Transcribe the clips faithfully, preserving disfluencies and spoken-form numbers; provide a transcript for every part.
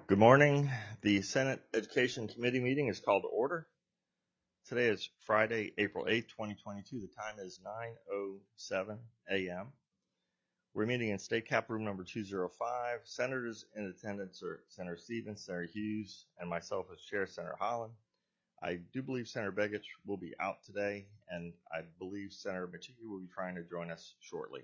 Good morning. The Senate Education Committee meeting is called to order. Today is Friday, April eighth, twenty twenty-two. The time is nine oh seven a m We're meeting in State Cap Room number two oh five. Senators in attendance are Senator Stevens, Senator Hughes, and myself as Chair, Senator Holland. I do believe Senator Begich will be out today, and I believe Senator Machiki will be trying to join us shortly.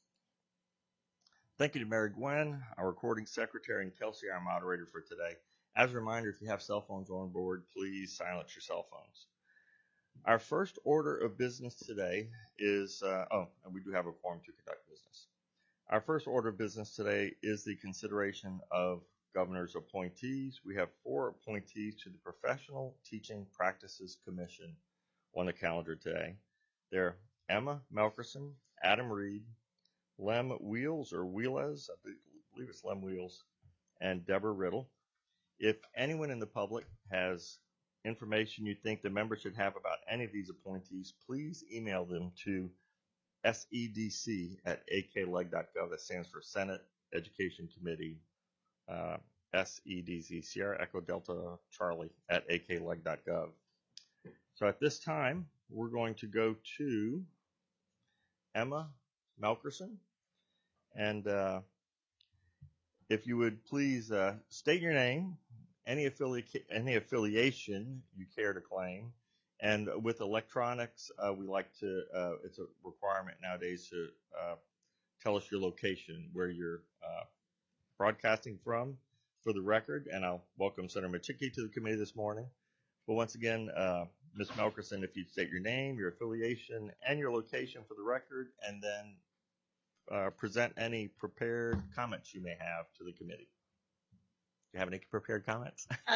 Thank you to Mary Gwen, our recording secretary, and Kelsey, our moderator for today. As a reminder, if you have cell phones on board, please silence your cell phones. Our first order of business today is, uh, oh, and we do have a quorum to conduct business. Our first order of business today is the consideration of governor's appointees. We have four appointees to the Professional Teaching Practices Commission on the calendar today. They're Emma Melkerson, Adam Reed, Lem Wheels or Wheelez, I believe it's Lem Wheels, and Deborah Riddle. If anyone in the public has information you think the members should have about any of these appointees, please email them to S E D C at A K L E G dot gov. That stands for Senate Education Committee, uh, S E D C, Sierra Echo Delta Charlie at A K L E G dot gov. So at this time, we're going to go to Emma Melkerson. And uh, if you would please uh, state your name, any, affili- any affiliation you care to claim. And with electronics, uh, we like to, uh, it's a requirement nowadays to uh, tell us your location, where you're uh, broadcasting from for the record. And I'll welcome Senator Machiki to the committee this morning. But once again, uh, Miz Melkerson, if you'd state your name, your affiliation, and your location for the record, and then Uh, present any prepared comments you may have to the committee. Do you have any prepared comments? uh,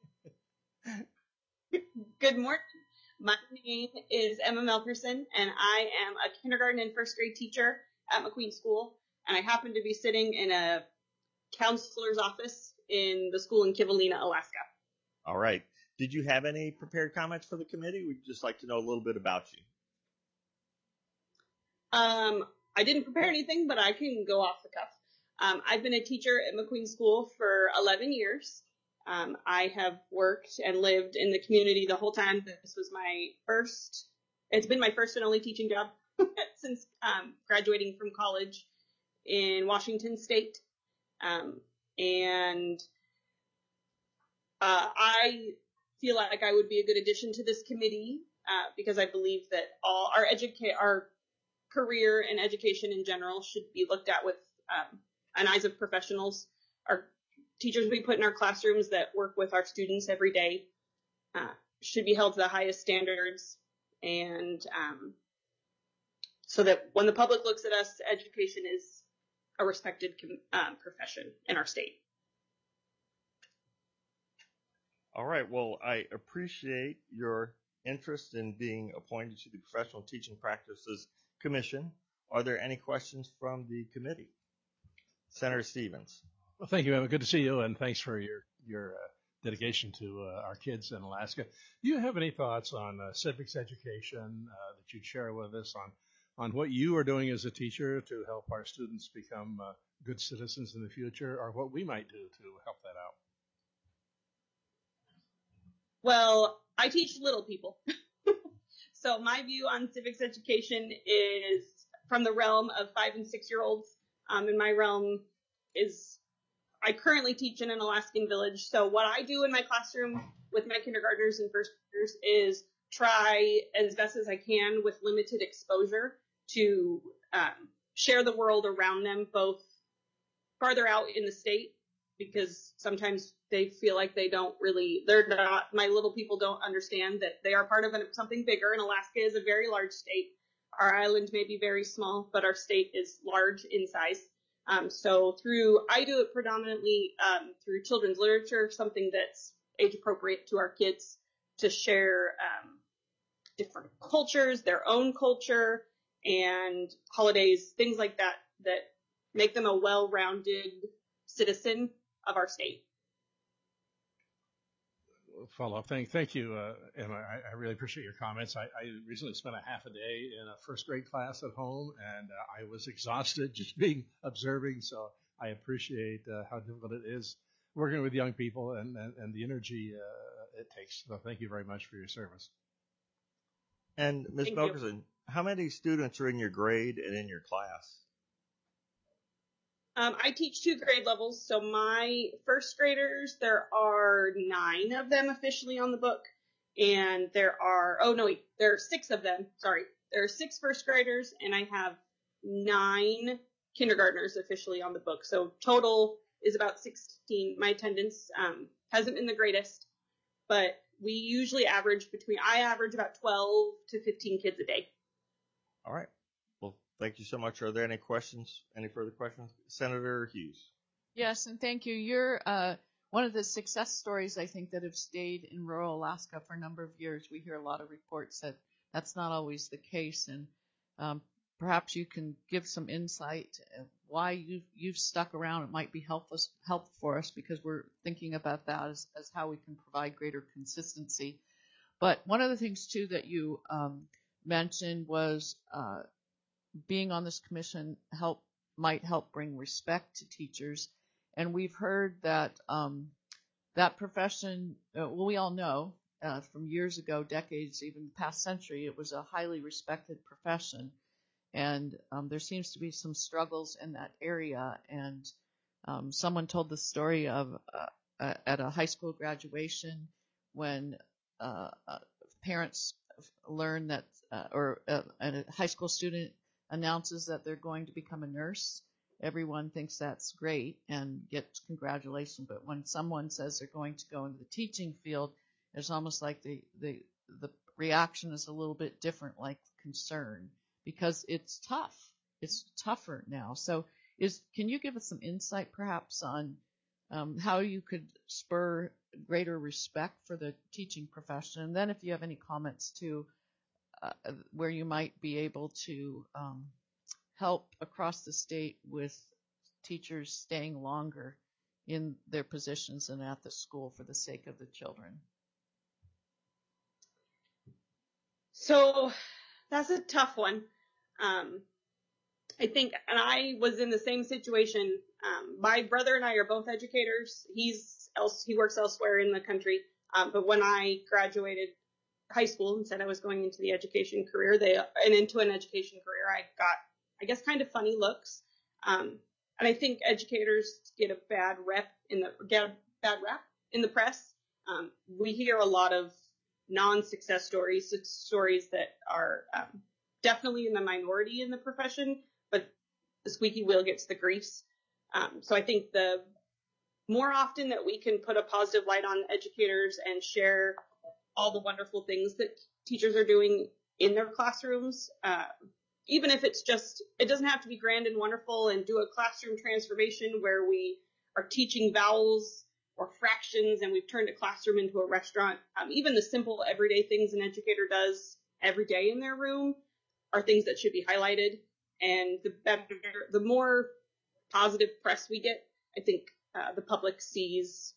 good morning. My name is Emma Melkerson, and I am a kindergarten and first grade teacher at McQueen School, and I happen to be sitting in a counselor's office in the school in Kivalina, Alaska. All right. Did you have any prepared comments for the committee? We'd just like to know a little bit about you. Um, I didn't prepare anything, but I can go off the cuff. Um, I've been a teacher at McQueen School for eleven years. Um, I have worked and lived in the community the whole time. This was my first, it's been my first and only teaching job since um, graduating from college in Washington State. Um, and uh, I feel like I would be a good addition to this committee uh, because I believe that all our educate our career and education in general should be looked at with um, an eyes of professionals. Our teachers we put in our classrooms that work with our students every day uh, should be held to the highest standards, and um, so that when the public looks at us, education is a respected um, profession in our state. All right. Well, I appreciate your interest in being appointed to the Professional Teaching Practices Commission. Are there any questions from the committee? Senator Stevens. Well, thank you, Emma. Good to see you, and thanks for your your uh, dedication to uh, our kids in Alaska. Do you have any thoughts on uh, civics education uh, that you'd share with us on on what you are doing as a teacher to help our students become uh, good citizens in the future, or what we might do to help that out? Well, I teach little people. So my view on civics education is from the realm of five and six year olds. Um, and my realm is, I currently teach in an Alaskan village. So what I do in my classroom with my kindergartners and first graders is try as best as I can with limited exposure to um, share the world around them, both farther out in the state, because sometimes they feel like they don't really, they're not, my little people don't understand that they are part of something bigger, and Alaska is a very large state. Our island may be very small, but our state is large in size. Um, so through, I do it predominantly um, through children's literature, something that's age appropriate to our kids, to share um, different cultures, their own culture, and holidays, things like that, that make them a well-rounded citizen of our state. Follow up. Thank, thank you, uh, Emma. I, I really appreciate your comments. I, I recently spent a half a day in a first grade class at home, and uh, I was exhausted just being observing. So I appreciate uh, how difficult it is working with young people and, and, and the energy uh, it takes. So thank you very much for your service. And Miz Thank you. Melkerson, how many students are in your grade and in your class? Um, I teach two grade levels, so my first graders, there are nine of them officially on the book, and there are, oh no, wait, there are six of them, sorry. There are six first graders, and I have nine kindergartners officially on the book, so total is about sixteen. My attendance um, hasn't been the greatest, but we usually average between, I average about twelve to fifteen kids a day. All right. Well, thank you so much. Are there any questions? Any further questions? Senator Hughes. Yes, and thank you. You're uh, one of the success stories, I think, that have stayed in rural Alaska for a number of years. We hear a lot of reports that that's not always the case, and um, perhaps you can give some insight of why you've, you've stuck around. It might be helpful, helpful for us because we're thinking about that as, as how we can provide greater consistency. But one of the things, too, that you um, mentioned was uh, being on this commission help might help bring respect to teachers. And we've heard that um, that profession, uh, well, we all know uh, from years ago, decades, even past century, it was a highly respected profession. And um, there seems to be some struggles in that area. And um, someone told the story of uh, at a high school graduation when uh, uh, parents learn that, uh, or uh, a high school student announces that they're going to become a nurse. Everyone thinks that's great and gets congratulations. But when someone says they're going to go into the teaching field, it's almost like the, the, the reaction is a little bit different, like concern, because it's tough. It's tougher now. So is, can you give us some insight perhaps on um, how you could spur greater respect for the teaching profession? And then if you have any comments too, uh, where you might be able to um, help across the state with teachers staying longer in their positions and at the school for the sake of the children. So that's a tough one. Um, I think, and I was in the same situation. Um, my brother and I are both educators. He's else, he works elsewhere in the country. Um, but when I graduated high school and said I was going into the education career, they, and into an education career, I got, I guess, kind of funny looks. Um, and I think educators get a bad rep in the, get a bad rep in the press. Um, we hear a lot of non-success stories, stories that are um, definitely in the minority in the profession, but the squeaky wheel gets the grease. Um, so I think the more often that we can put a positive light on educators and share all the wonderful things that teachers are doing in their classrooms, uh, even if it's just, it doesn't have to be grand and wonderful, and do a classroom transformation where we are teaching vowels or fractions and we've turned a classroom into a restaurant. Um, even the simple everyday things an educator does every day in their room are things that should be highlighted. And the better, the more positive press we get, I think uh, the public sees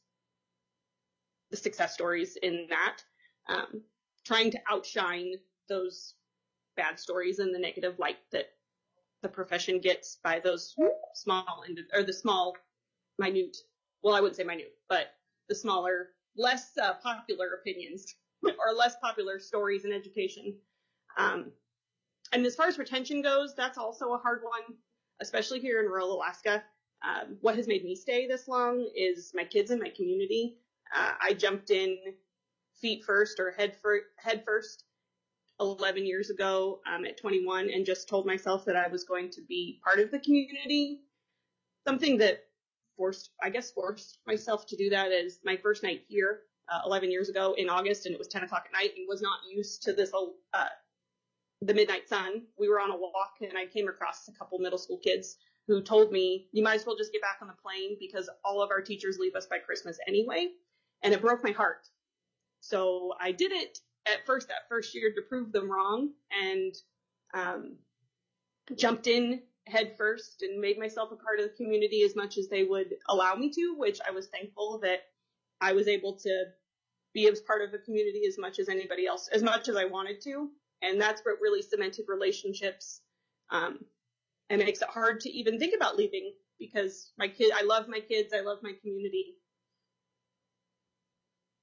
the success stories in that. Um, trying to outshine those bad stories and the negative light that the profession gets by those small, or the small, minute, well, I wouldn't say minute, but the smaller, less uh, popular opinions or less popular stories in education. Um, and as far as retention goes, that's also a hard one, especially here in rural Alaska. Um, what has made me stay this long is my kids and my community. Uh, I jumped in feet first or head, for, head first eleven years ago um, at twenty-one, and just told myself that I was going to be part of the community. Something that forced, I guess, forced myself to do that is my first night here uh, eleven years ago in August, and it was ten o'clock at night and was not used to this, uh, the midnight sun. We were on a walk and I came across a couple middle school kids who told me, you might as well just get back on the plane because all of our teachers leave us by Christmas anyway. And it broke my heart. So I did it at first, that first year, to prove them wrong, and um, jumped in head first and made myself a part of the community as much as they would allow me to, which I was thankful that I was able to be as part of the community as much as anybody else, as much as I wanted to. And that's what really cemented relationships. Um, and it makes it hard to even think about leaving because my kid, I love my kids. I love my community.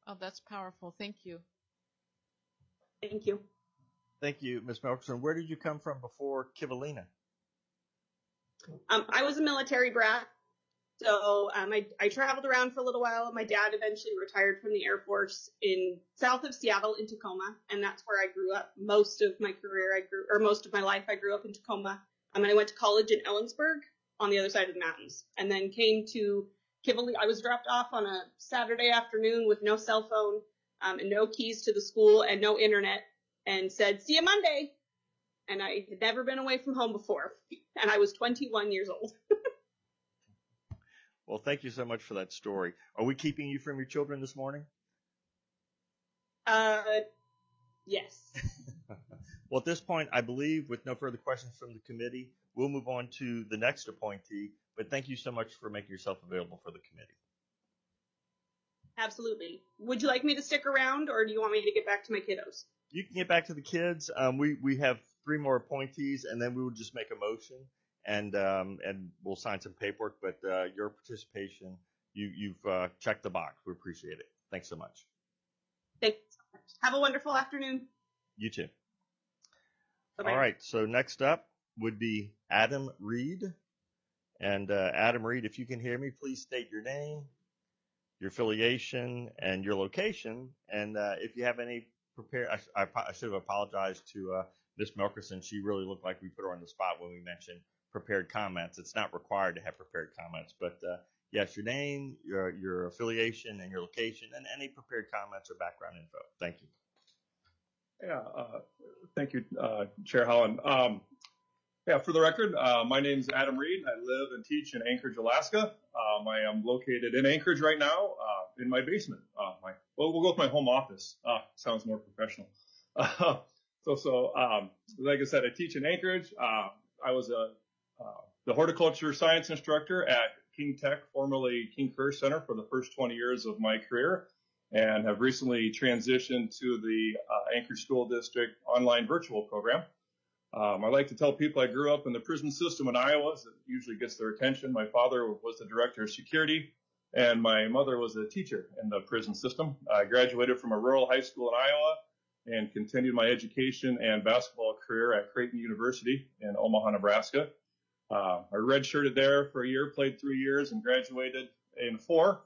Oh, that's powerful. Thank you. Thank you. Thank you, Miz Melkerson. Where did you come from before Kivalina? Um, I was a military brat, so um, I, I traveled around for a little while. My dad eventually retired from the Air Force in south of Seattle in Tacoma, and that's where I grew up. Most of my career, I grew, or most of my life, I grew up in Tacoma. Um, and I went to college in Ellensburg on the other side of the mountains, and then came to Kivalina. I was dropped off on a Saturday afternoon with no cell phone um, and no keys to the school and no internet, and said, "See you Monday." And I had never been away from home before, and I was twenty-one years old. Well, thank you so much for that story. Are we keeping you from your children this morning? Uh, yes. Well, at this point, I believe with no further questions from the committee, we'll move on to the next appointee. But thank you so much for making yourself available for the committee. Absolutely. Would you like me to stick around, or do you want me to get back to my kiddos? You can get back to the kids. Um, we, we have three more appointees, and then we will just make a motion, and um, and we'll sign some paperwork. But uh, your participation, you, you've uh, checked the box. We appreciate it. Thanks so much. Thanks so much. Have a wonderful afternoon. You too. Bye-bye. All right, so next up would be Adam Reed. And uh, Adam Reed, if you can hear me, please state your name, your affiliation, and your location. And uh, if you have any prepared, I, I, I should have apologized to uh, Miz Melkerson. She really looked like we put her on the spot when we mentioned prepared comments. It's not required to have prepared comments, but uh, yes, your name, your, your affiliation, and your location, and any prepared comments or background info. Thank you. Yeah, uh, thank you, uh, Chair Holland. Um, yeah, for the record, uh, my name is Adam Reed. I live and teach in Anchorage, Alaska. Um, I am located in Anchorage right now, uh, in my basement. Uh, my, well, we'll go with my home office. Uh, sounds more professional. Uh, so, so, um, like I said, I teach in Anchorage. Uh, I was a, uh, the horticulture science instructor at King Tech, formerly King Career Center, for the first twenty years of my career, and have recently transitioned to the uh, Anchorage School District online virtual program. Um, I like to tell people I grew up in the prison system in Iowa, so it usually gets their attention. My father was the director of security, and my mother was a teacher in the prison system. I graduated from a rural high school in Iowa and continued my education and basketball career at Creighton University in Omaha, Nebraska. Uh, I redshirted there for a year, played three years, and graduated in four.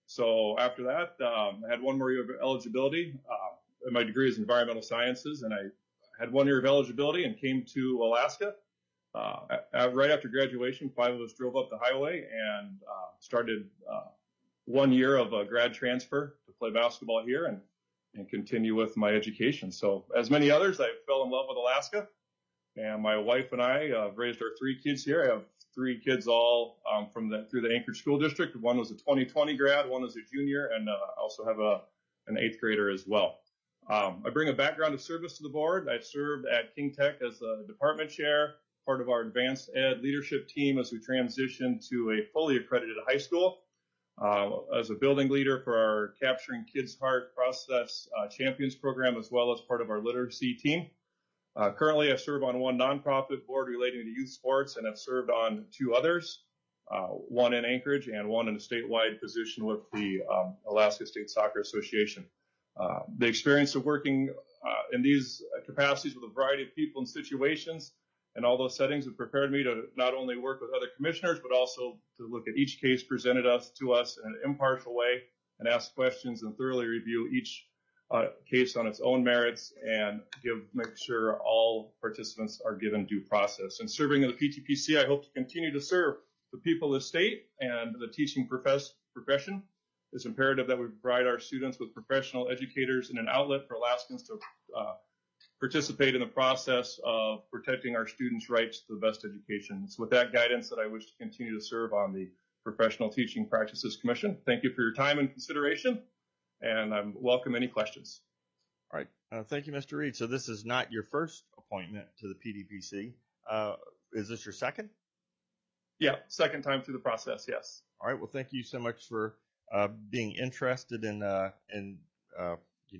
So after that, um, I had one more year of eligibility. Uh, my degree is environmental sciences, and I had one year of eligibility and came to Alaska. Uh, at, right after graduation, five of us drove up the highway and uh, started uh, one year of a grad transfer to play basketball here and, and continue with my education. So as many others, I fell in love with Alaska, and my wife and I uh, raised our three kids here. I have three kids all um, from the through the Anchorage School District. One was a twenty twenty grad, one was a junior, and uh, I also have a an eighth grader as well. Um, I bring a background of service to the board. I served at King Tech as the department chair, part of our advanced ed leadership team as we transitioned to a fully accredited high school, uh, as a building leader for our Capturing Kids Heart Process uh, Champions program, as well as part of our literacy team. Uh, currently, I serve on one nonprofit board relating to youth sports, and have served on two others, uh, one in Anchorage and one in a statewide position with the um, Alaska State Soccer Association. Uh, the experience of working uh, in these capacities with a variety of people and situations and all those settings have prepared me to not only work with other commissioners, but also to look at each case presented us to us in an impartial way and ask questions and thoroughly review each uh, case on its own merits and give make sure all participants are given due process. In serving in the P T P C, I hope to continue to serve the people of the state and the teaching profess- profession. It's imperative that we provide our students with professional educators and an outlet for Alaskans to uh, participate in the process of protecting our students' rights to the best education. It's with that guidance that I wish to continue to serve on the Professional Teaching Practices Commission. Thank you for your time and consideration, and I welcome any questions. All right. Uh, thank you, Mister Reed. So this is not your first appointment to the P T P C. Uh, is this your second? Yeah, second time through the process, yes. All right. Well, thank you so much for uh, being interested in uh, in uh,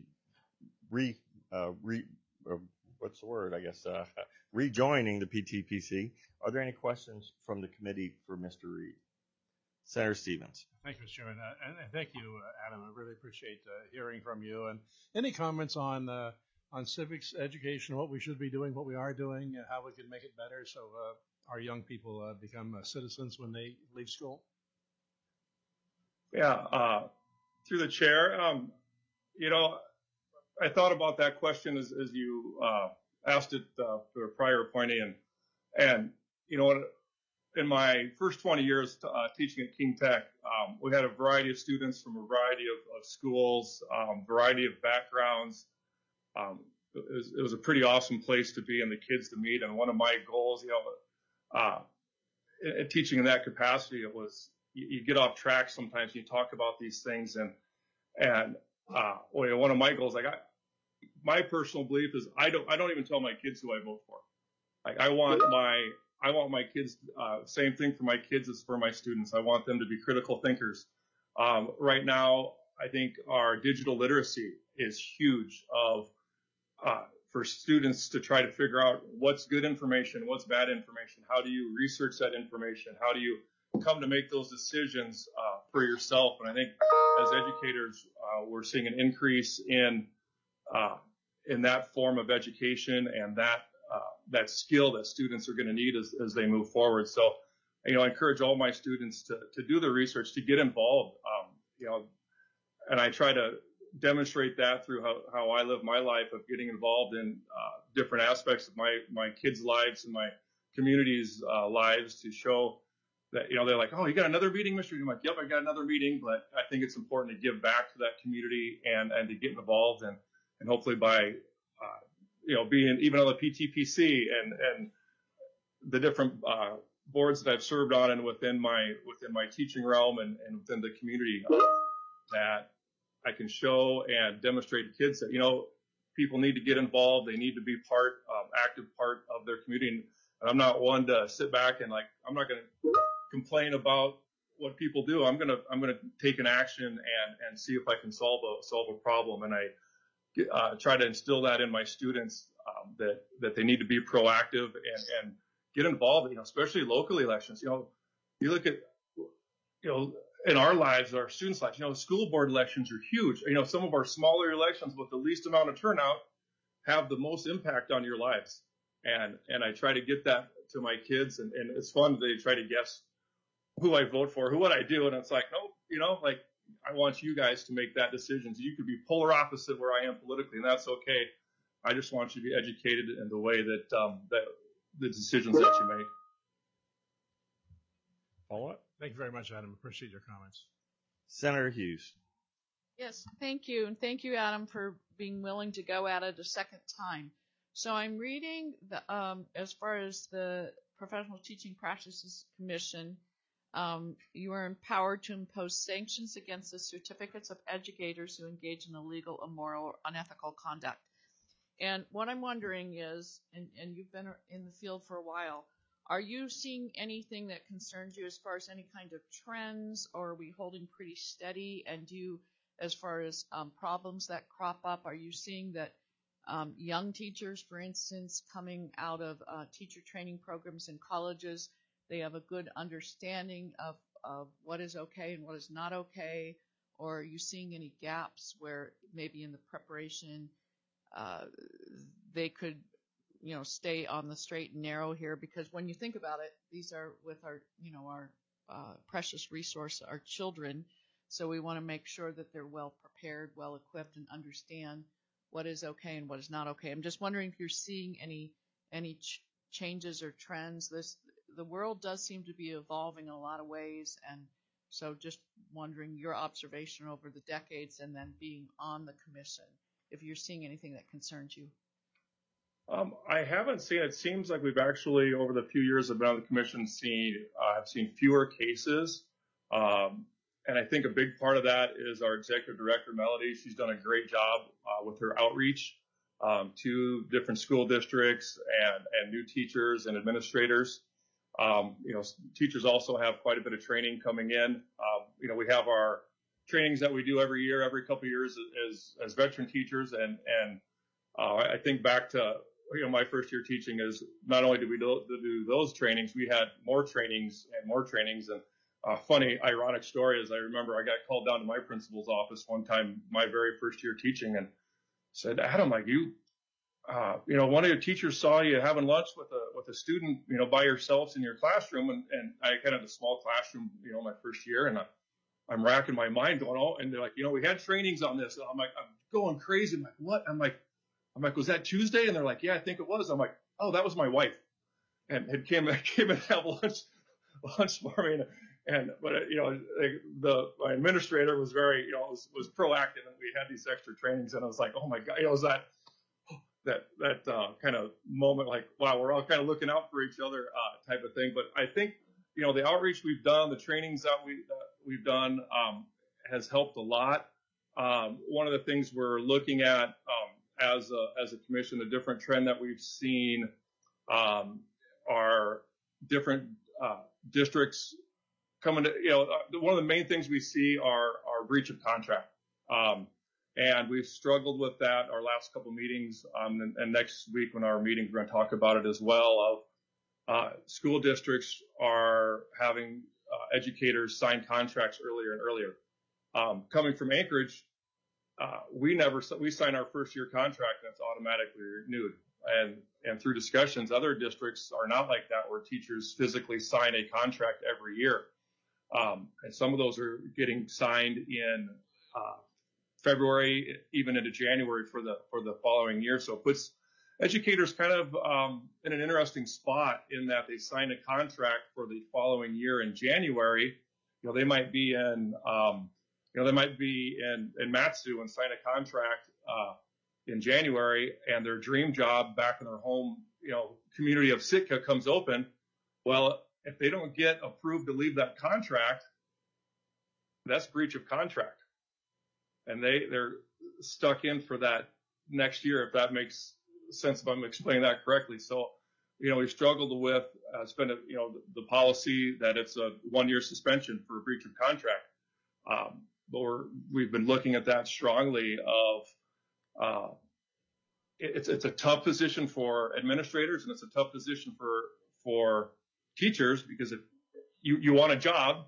re uh, re uh, what's the word? I guess uh, rejoining the P T P C. Are there any questions from the committee for Mister Reed? Senator Stevens. Thank you, Mister Chairman. Uh, and, and thank you, uh, Adam. I really appreciate uh, hearing from you. And any comments on uh, on civics education, what we should be doing, what we are doing, uh, how we can make it better so uh, our young people uh, become uh, citizens when they leave school? Yeah, uh, through the chair, um, you know, I thought about that question as, as you uh, asked it uh, for a prior appointee, and and you know, in my first twenty years uh, teaching at King Tech, um, we had a variety of students from a variety of, of schools, um, variety of backgrounds. Um, it, was, it was a pretty awesome place to be and the kids to meet. And one of my goals, you know, uh, in, in teaching in that capacity, it was you, you get off track sometimes. You talk about these things, and and uh, well, one of my goals, like I, my personal belief is, I don't I don't even tell my kids who I vote for. Like I want my I want my kids, uh, same thing for my kids as for my students. I want them to be critical thinkers. Um, right now, I think our digital literacy is huge of, uh, for students to try to figure out what's good information, what's bad information. How do you research that information? How do you come to make those decisions, uh, for yourself? And I think as educators, uh, we're seeing an increase in, uh, in that form of education and that, uh, that skill that students are going to need as, as they move forward. So, you know, I encourage all my students to, to do the research, to get involved, um, you know, and I try to demonstrate that through how, how I live my life of getting involved in uh, different aspects of my, my kids' lives and my community's uh, lives to show that, you know, they're like, oh, you got another meeting, Mister I'm like, yep, I got another meeting, but I think it's important to give back to that community and, and to get involved and, and hopefully by, uh, you know, being even on the P T P C and, and the different uh, boards that I've served on and within my, within my teaching realm and, and within the community uh, that I can show and demonstrate to kids that, you know, people need to get involved. They need to be part, um, active part of their community. And I'm not one to sit back and like, I'm not going to complain about what people do. I'm going to, I'm going to take an action and, and see if I can solve a, solve a problem. And I uh, try to instill that in my students, um, that, that they need to be proactive and, and get involved, you know, especially local elections. You know, you look at, you know, in our lives, our students' lives, you know, school board elections are huge. You know, some of our smaller elections with the least amount of turnout have the most impact on your lives. And, and I try to get that to my kids, and, and it's fun. They try to guess who I vote for, who would I do. And it's like, no, you know, like I want you guys to make that decision. So you could be polar opposite where I am politically, and that's okay. I just want you to be educated in the way that, um, that the decisions that you make. Follow up? Thank you very much, Adam. Appreciate your comments. Senator Hughes. Yes, thank you. And thank you, Adam, for being willing to go at it a second time. So I'm reading the, um, as far as the Professional Teaching Practices Commission, um, you are empowered to impose sanctions against the certificates of educators who engage in illegal, immoral, or unethical conduct. And what I'm wondering is, and, and you've been in the field for a while, are you seeing anything that concerns you as far as any kind of trends, or are we holding pretty steady? And do you, as far as um, problems that crop up, are you seeing that um, young teachers, for instance, coming out of uh, teacher training programs in colleges, they have a good understanding of, of what is okay and what is not okay? Or are you seeing any gaps where maybe in the preparation uh, they could, you know, stay on the straight and narrow here? Because when you think about it, these are with our, you know, our uh, precious resource, our children. So we want to make sure that they're well prepared, well equipped, and understand what is okay and what is not okay. I'm just wondering if you're seeing any any ch- changes or trends. This the world does seem to be evolving in a lot of ways, and so just wondering your observation over the decades and then being on the commission, if you're seeing anything that concerns you. Um, I haven't seen, it seems like we've actually, over the few years I've been on the commission, seen, uh, have seen fewer cases. Um, and I think a big part of that is our executive director, Melody. She's done a great job, uh, with her outreach, um, to different school districts and, and new teachers and administrators. Um, you know, teachers also have quite a bit of training coming in. Um, you know, we have our trainings that we do every year, every couple of years as, as veteran teachers. And, and, uh, I think back to, you know, my first year teaching is not only did we do, do those trainings, we had more trainings and more trainings. And a funny, ironic story is I remember I got called down to my principal's office one time, my very first year teaching, and said, Adam, like you, uh, you know, one of your teachers saw you having lunch with a with a student, you know, by yourselves in your classroom, and, and I kind of had a small classroom, you know, my first year, and I, I'm racking my mind going, oh, and they're like, you know, we had trainings on this. And I'm like, I'm going crazy. I'm like, what? I'm like, I'm like, was that Tuesday? And they're like, yeah, I think it was. I'm like, oh, that was my wife, and it came came and have lunch lunch for me. And, and but you know, the my administrator was very, you know, was, was proactive, and we had these extra trainings, and I was like, oh my god, you know, it was that that that uh, kind of moment, like, wow, we're all kind of looking out for each other, uh, type of thing. But I think, you know, the outreach we've done, the trainings that we uh, we've done, um, has helped a lot. Um, one of the things we're looking at um, as a as a commission, a different trend that we've seen, um, are different uh, districts coming to, you know, uh, one of the main things we see are, are breach of contract. Um, and we've struggled with that our last couple meetings. Um, and, and next week when our meetings, we're going to talk about it as well. Of uh, school districts are having uh, educators sign contracts earlier and earlier. Um, coming from Anchorage, uh, we never, we sign our first year contract and it's automatically renewed. And, and through discussions, other districts are not like that, where teachers physically sign a contract every year. Um, and some of those are getting signed in uh, February, even into January for the for the following year. So it puts educators kind of um, in an interesting spot, in that they sign a contract for the following year in January. You know, they might be in um, you know they might be in in Matsu and sign a contract uh, in January, and their dream job back in their home, you know, community of Sitka comes open. Well, if they don't get approved to leave that contract, that's breach of contract. And they, they're stuck in for that next year, if that makes sense, if I'm explaining that correctly. So, you know, we struggled with, uh, it's been, a, you know, the, the policy that it's a one-year suspension for breach of contract. Um, but we're, we've been looking at that strongly of, uh, it, it's, it's a tough position for administrators, and it's a tough position for, for teachers, because if you, you want a job,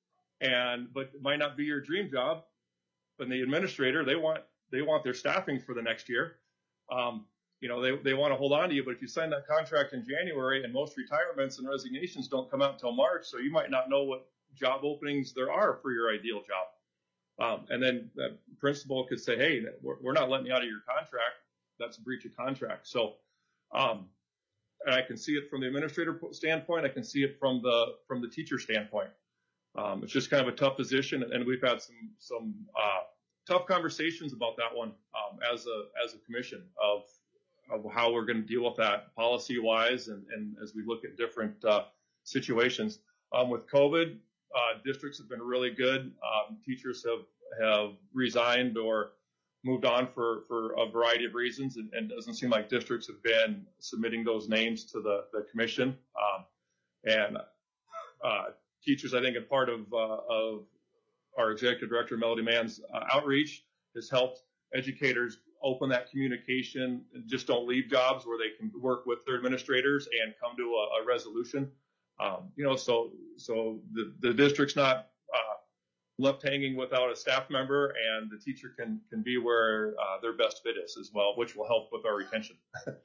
and but it might not be your dream job, but the administrator, they want they want their staffing for the next year. Um, you know, they they want to hold on to you, but if you sign that contract in January, and most retirements and resignations don't come out until March, so you might not know what job openings there are for your ideal job. Um, and then the principal could say, hey, we're, we're not letting you out of your contract. That's a breach of contract. So, um, and I can see it from the administrator standpoint. I can see it from the from the teacher standpoint. Um, it's just kind of a tough position, and we've had some some uh, tough conversations about that one um, as a as a commission of of how we're going to deal with that policy wise, and, and as we look at different uh, situations. Um, with COVID, uh, districts have been really good. Um, teachers have have resigned or moved on for, for a variety of reasons, and, and it doesn't seem like districts have been submitting those names to the, the commission. Um, and uh, teachers, I think, a part of, uh, of our executive director, Melody Mann's uh, outreach has helped educators open that communication, and just don't leave jobs, where they can work with their administrators and come to a, a resolution. Um, you know, so so the, the district's not uh, left hanging without a staff member, and the teacher can can be where uh, their best fit is as well, which will help with our retention.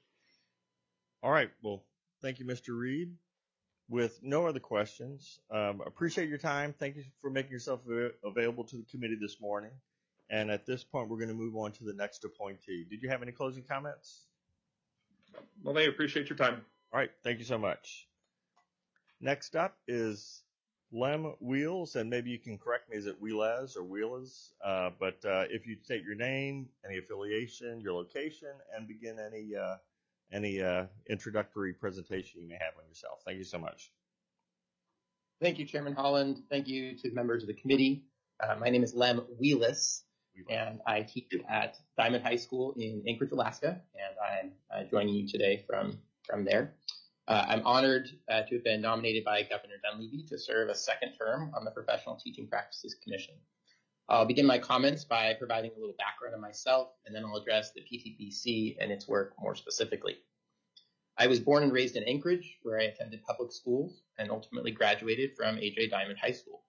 All right. Well, thank you, Mister Reed. With no other questions, um, appreciate your time. Thank you for making yourself available to the committee this morning. And at this point, we're going to move on to the next appointee. Did you have any closing comments? Well, they appreciate your time. All right. Thank you so much. Next up is Lem Wheels, and maybe you can correct me. Is it Wheelez or Wheelez? Uh, but uh, if you state your name, any affiliation, your location, and begin any uh, any uh, introductory presentation you may have on yourself. Thank you so much. Thank you, Chairman Holland. Thank you to the members of the committee. Uh, my name is Lem Wheelez, and I teach at Diamond High School in Anchorage, Alaska, and I'm uh, joining you today from, from there. Uh, I'm honored uh, to have been nominated by Governor Dunleavy to serve a second term on the Professional Teaching Practices Commission. I'll begin my comments by providing a little background on myself, and then I'll address the P T P C and its work more specifically. I was born and raised in Anchorage, where I attended public schools and ultimately graduated from A J Diamond High School.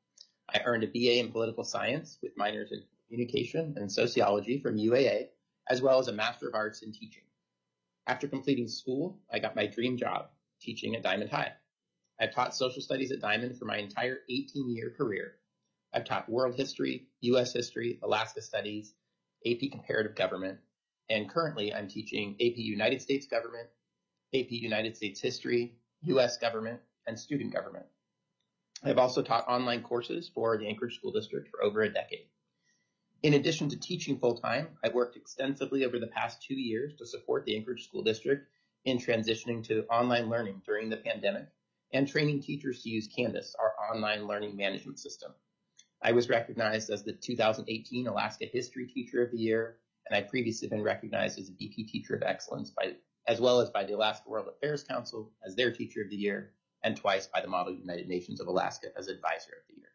I earned a B A in political science with minors in communication and sociology from U A A, as well as a Master of Arts in teaching. After completing school, I got my dream job, teaching at Diamond High. I've taught social studies at Diamond for my entire eighteen-year career. I've taught world history, U S history, Alaska studies, A P comparative government, and currently I'm teaching A P United States government, A P United States history, U S government, and student government. I've also taught online courses for the Anchorage School District for over a decade. In addition to teaching full-time, I've worked extensively over the past two years to support the Anchorage School District in transitioning to online learning during the pandemic and training teachers to use Canvas, our online learning management system. I was recognized as the two thousand eighteen Alaska History Teacher of the Year, and I'd previously been recognized as a B P Teacher of Excellence, by, as well as by the Alaska World Affairs Council as their Teacher of the Year, and twice by the Model United Nations of Alaska as Advisor of the Year.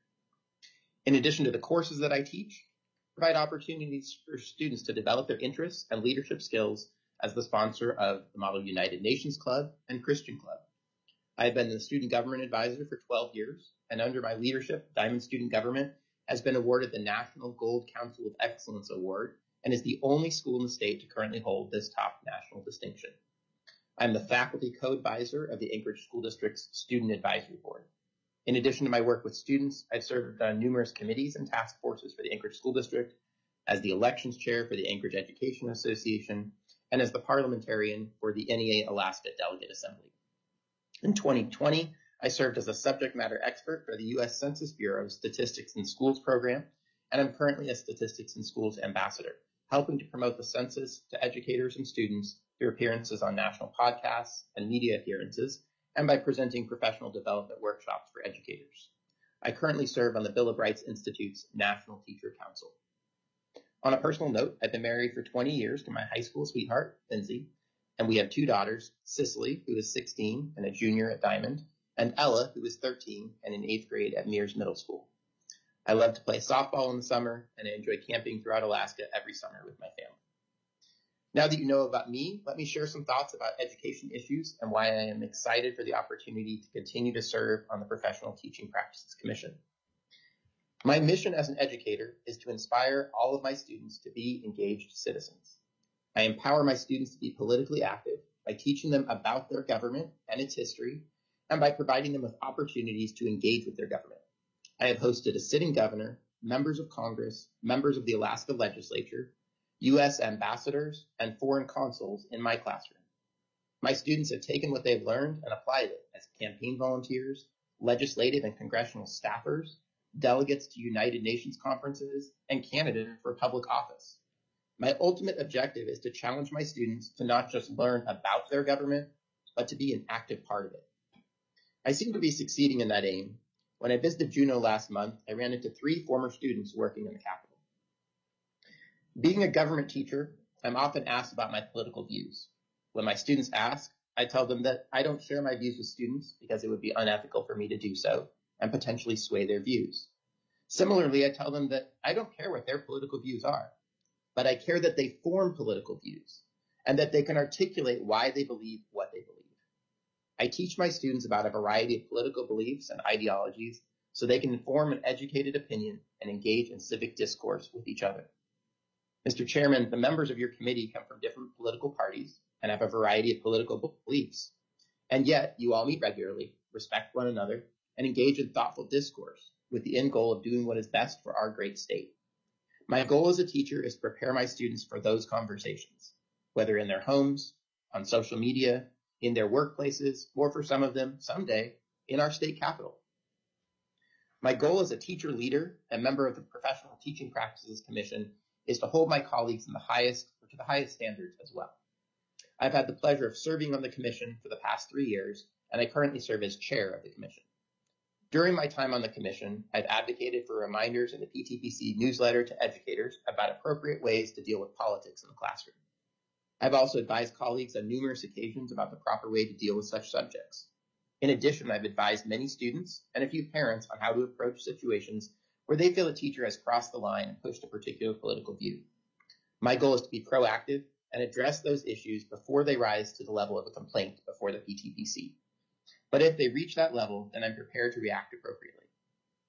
In addition to the courses that I teach, provide opportunities for students to develop their interests and leadership skills as the sponsor of the Model United Nations Club and Christian Club. I have been the Student Government Advisor for twelve years, and under my leadership, Diamond Student Government has been awarded the National Gold Council of Excellence Award and is the only school in the state to currently hold this top national distinction. I'm the Faculty Co-Advisor of the Anchorage School District's Student Advisory Board. In addition to my work with students, I've served on numerous committees and task forces for the Anchorage School District, as the Elections Chair for the Anchorage Education Association, and as the Parliamentarian for the N E A Alaska Delegate Assembly. In twenty twenty, I served as a subject matter expert for the U S Census Bureau's Statistics in Schools program, and I'm currently a Statistics in Schools ambassador, helping to promote the census to educators and students through appearances on national podcasts and media appearances, and by presenting professional development workshops for educators. I currently serve on the Bill of Rights Institute's National Teacher Council. On a personal note, I've been married for twenty years to my high school sweetheart, Lindsay, and we have two daughters, Cicely, who is sixteen and a junior at Diamond, and Ella, who is thirteen and in eighth grade at Mears Middle School. I love to play softball in the summer, and I enjoy camping throughout Alaska every summer with my family. Now that you know about me, let me share some thoughts about education issues and why I am excited for the opportunity to continue to serve on the Professional Teaching Practices Commission. My mission as an educator is to inspire all of my students to be engaged citizens. I empower my students to be politically active by teaching them about their government and its history, and by providing them with opportunities to engage with their government. I have hosted a sitting governor, members of Congress, members of the Alaska legislature, U S ambassadors, and foreign consuls in my classroom. My students have taken what they've learned and applied it as campaign volunteers, legislative and congressional staffers, delegates to United Nations conferences, and candidates for public office. My ultimate objective is to challenge my students to not just learn about their government, but to be an active part of it. I seem to be succeeding in that aim. When I visited Juneau last month, I ran into three former students working in the Capitol. Being a government teacher, I'm often asked about my political views. When my students ask, I tell them that I don't share my views with students because it would be unethical for me to do so and potentially sway their views. Similarly, I tell them that I don't care what their political views are, but I care that they form political views and that they can articulate why they believe what they believe. I teach my students about a variety of political beliefs and ideologies so they can form an educated opinion and engage in civic discourse with each other. Mister Chairman, the members of your committee come from different political parties and have a variety of political beliefs. And yet, you all meet regularly, respect one another, and engage in thoughtful discourse with the end goal of doing what is best for our great state. My goal as a teacher is to prepare my students for those conversations, whether in their homes, on social media, in their workplaces, or for some of them, someday, in our state capitol. My goal as a teacher leader and member of the Professional Teaching Practices Commission is to hold my colleagues in the highest or to the highest standards as well. I've had the pleasure of serving on the commission for the past three years, and I currently serve as chair of the commission. During my time on the commission, I've advocated for reminders in the P T P C newsletter to educators about appropriate ways to deal with politics in the classroom. I've also advised colleagues on numerous occasions about the proper way to deal with such subjects. In addition, I've advised many students and a few parents on how to approach situations where they feel a teacher has crossed the line and pushed a particular political view. My goal is to be proactive and address those issues before they rise to the level of a complaint before the P T P C. But if they reach that level, then I'm prepared to react appropriately.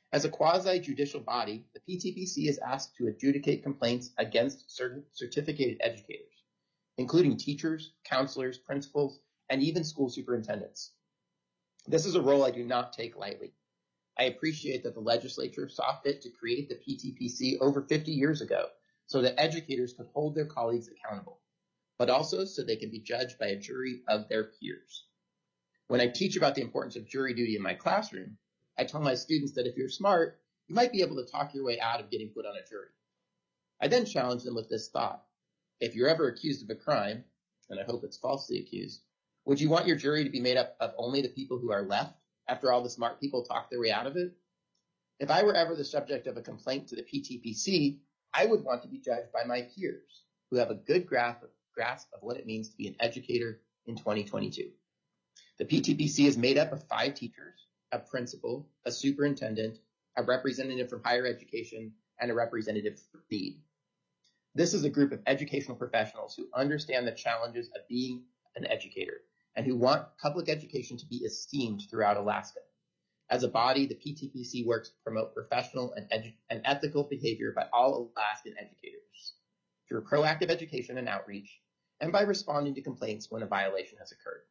As a quasi-judicial body, the P T P C is asked to adjudicate complaints against certain certificated educators, including teachers, counselors, principals, and even school superintendents. This is a role I do not take lightly. I appreciate that the legislature saw fit to create the P T P C over fifty years ago so that educators could hold their colleagues accountable, but also so they can be judged by a jury of their peers. When I teach about the importance of jury duty in my classroom, I tell my students that if you're smart, you might be able to talk your way out of getting put on a jury. I then challenge them with this thought. If you're ever accused of a crime, and I hope it's falsely accused, would you want your jury to be made up of only the people who are left after all the smart people talk their way out of it? If I were ever the subject of a complaint to the P T P C, I would want to be judged by my peers who have a good grasp of what it means to be an educator in twenty twenty-two. The P T P C is made up of five teachers, a principal, a superintendent, a representative from higher education, and a representative for feed. This is a group of educational professionals who understand the challenges of being an educator and who want public education to be esteemed throughout Alaska. As a body, the P T P C works to promote professional and, edu- and ethical behavior by all Alaskan educators through proactive education and outreach, and by responding to complaints when a violation has occurred.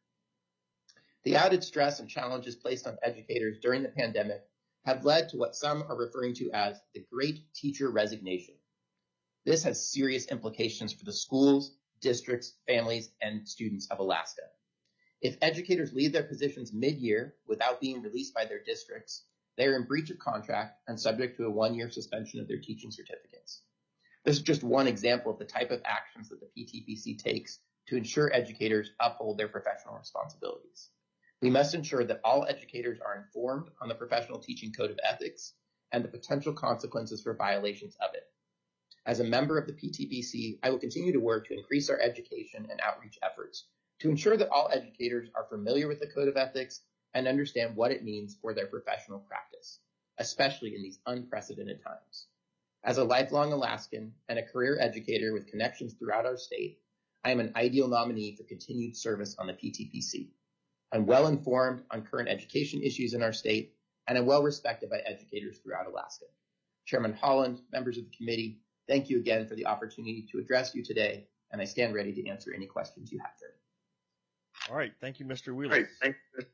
The added stress and challenges placed on educators during the pandemic have led to what some are referring to as the Great Teacher Resignation. This has serious implications for the schools, districts, families, and students of Alaska. If educators leave their positions mid-year without being released by their districts, they are in breach of contract and subject to a one-year suspension of their teaching certificates. This is just one example of the type of actions that the P T P C takes to ensure educators uphold their professional responsibilities. We must ensure that all educators are informed on the Professional Teaching Code of Ethics and the potential consequences for violations of it. As a member of the P T P C, I will continue to work to increase our education and outreach efforts to ensure that all educators are familiar with the Code of Ethics and understand what it means for their professional practice, especially in these unprecedented times. As a lifelong Alaskan and a career educator with connections throughout our state, I am an ideal nominee for continued service on the P T P C. I'm well informed on current education issues in our state, and I'm well respected by educators throughout Alaska. Chairman Holland, members of the committee, thank you again for the opportunity to address you today, and I stand ready to answer any questions you have for me. All right. Thank you, Mister Wheeler. Great, thank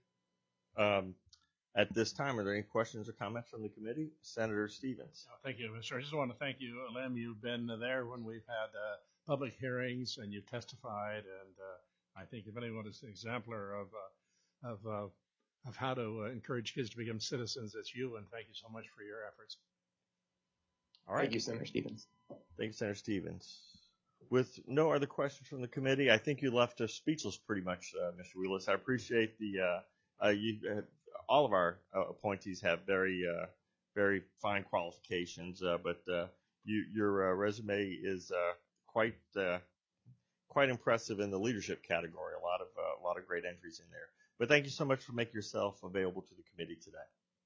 you. Um, at this time, are there any questions or comments from the committee? Senator Stevens. Oh, thank you, Mister I just want to thank you, Lem. You've been there when we've had uh, public hearings and you've testified, and uh, I think if anyone is an exemplar of uh, of uh, of how to uh, encourage kids to become citizens, it's you. And thank you so much for your efforts. All right. Thank you, Senator Stevens. Thank you, Senator Stevens. With no other questions from the committee, I think you left us speechless pretty much, uh, Mister Wheelis. I appreciate the uh, uh, you. Uh, all of our uh, appointees have very, uh, very fine qualifications, uh, but uh, you, your uh, resume is uh, quite, uh, quite impressive in the leadership category. A lot of, uh, a lot of great entries in there. But thank you so much for making yourself available to the committee today.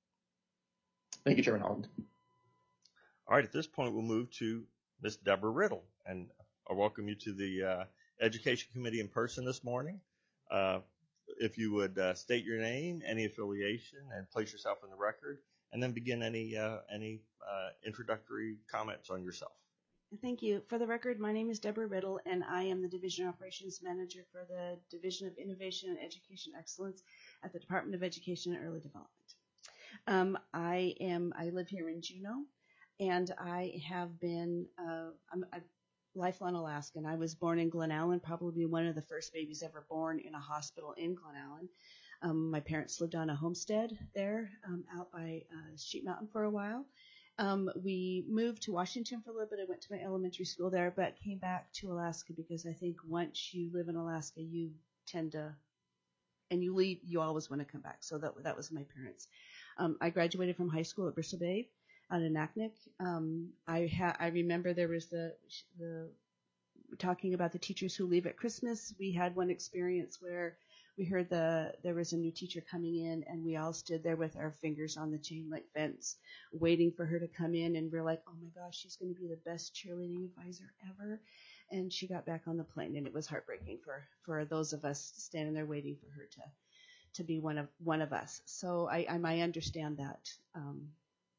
Thank you, Chairman Holland. All right, at this point, we'll move to Miz Deborah Riddle, and I welcome you to the uh, Education Committee in person this morning. Uh, if you would uh, state your name, any affiliation, and place yourself in the record, and then begin any uh, any uh, introductory comments on yourself. Thank you. For the record, my name is Deborah Riddle, and I am the Division Operations Manager for the Division of Innovation and Education Excellence at the Department of Education and Early Development. Um, I am. I live here in Juneau, and I have been. Uh, I'm a lifelong Alaskan. I was born in Glen Allen, probably one of the first babies ever born in a hospital in Glen Allen. Um, my parents lived on a homestead there, um, out by uh, Sheep Mountain for a while. Um, we moved to Washington for a little bit. I went to my elementary school there, but came back to Alaska because I think once you live in Alaska, you tend to, and you leave, you always want to come back. So that that was my parents. Um, I graduated from high school at Bristol Bay out of Naknek. Um, I ha- I remember there was the the talking about the teachers who leave at Christmas. We had one experience where we heard the there was a new teacher coming in, and we all stood there with our fingers on the chain link fence, waiting for her to come in, and we're like, oh my gosh, she's going to be the best cheerleading advisor ever. And she got back on the plane, and it was heartbreaking for for those of us standing there waiting for her to to be one of one of us. So I I, I understand that um,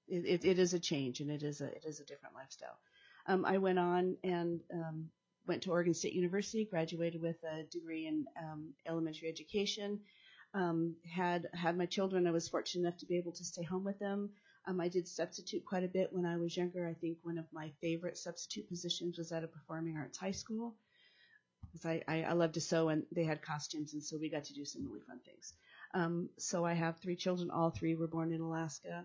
it, it, it is a change, and it is a it is a different lifestyle. Um, I went on and um, went to Oregon State University, graduated with a degree in um, elementary education. Um, had had my children. I was fortunate enough to be able to stay home with them. Um, I did substitute quite a bit when I was younger. I think one of my favorite substitute positions was at a performing arts high school. Because I, I, I love to sew, and they had costumes, and so we got to do some really fun things. Um, so I have three children. All three were born in Alaska.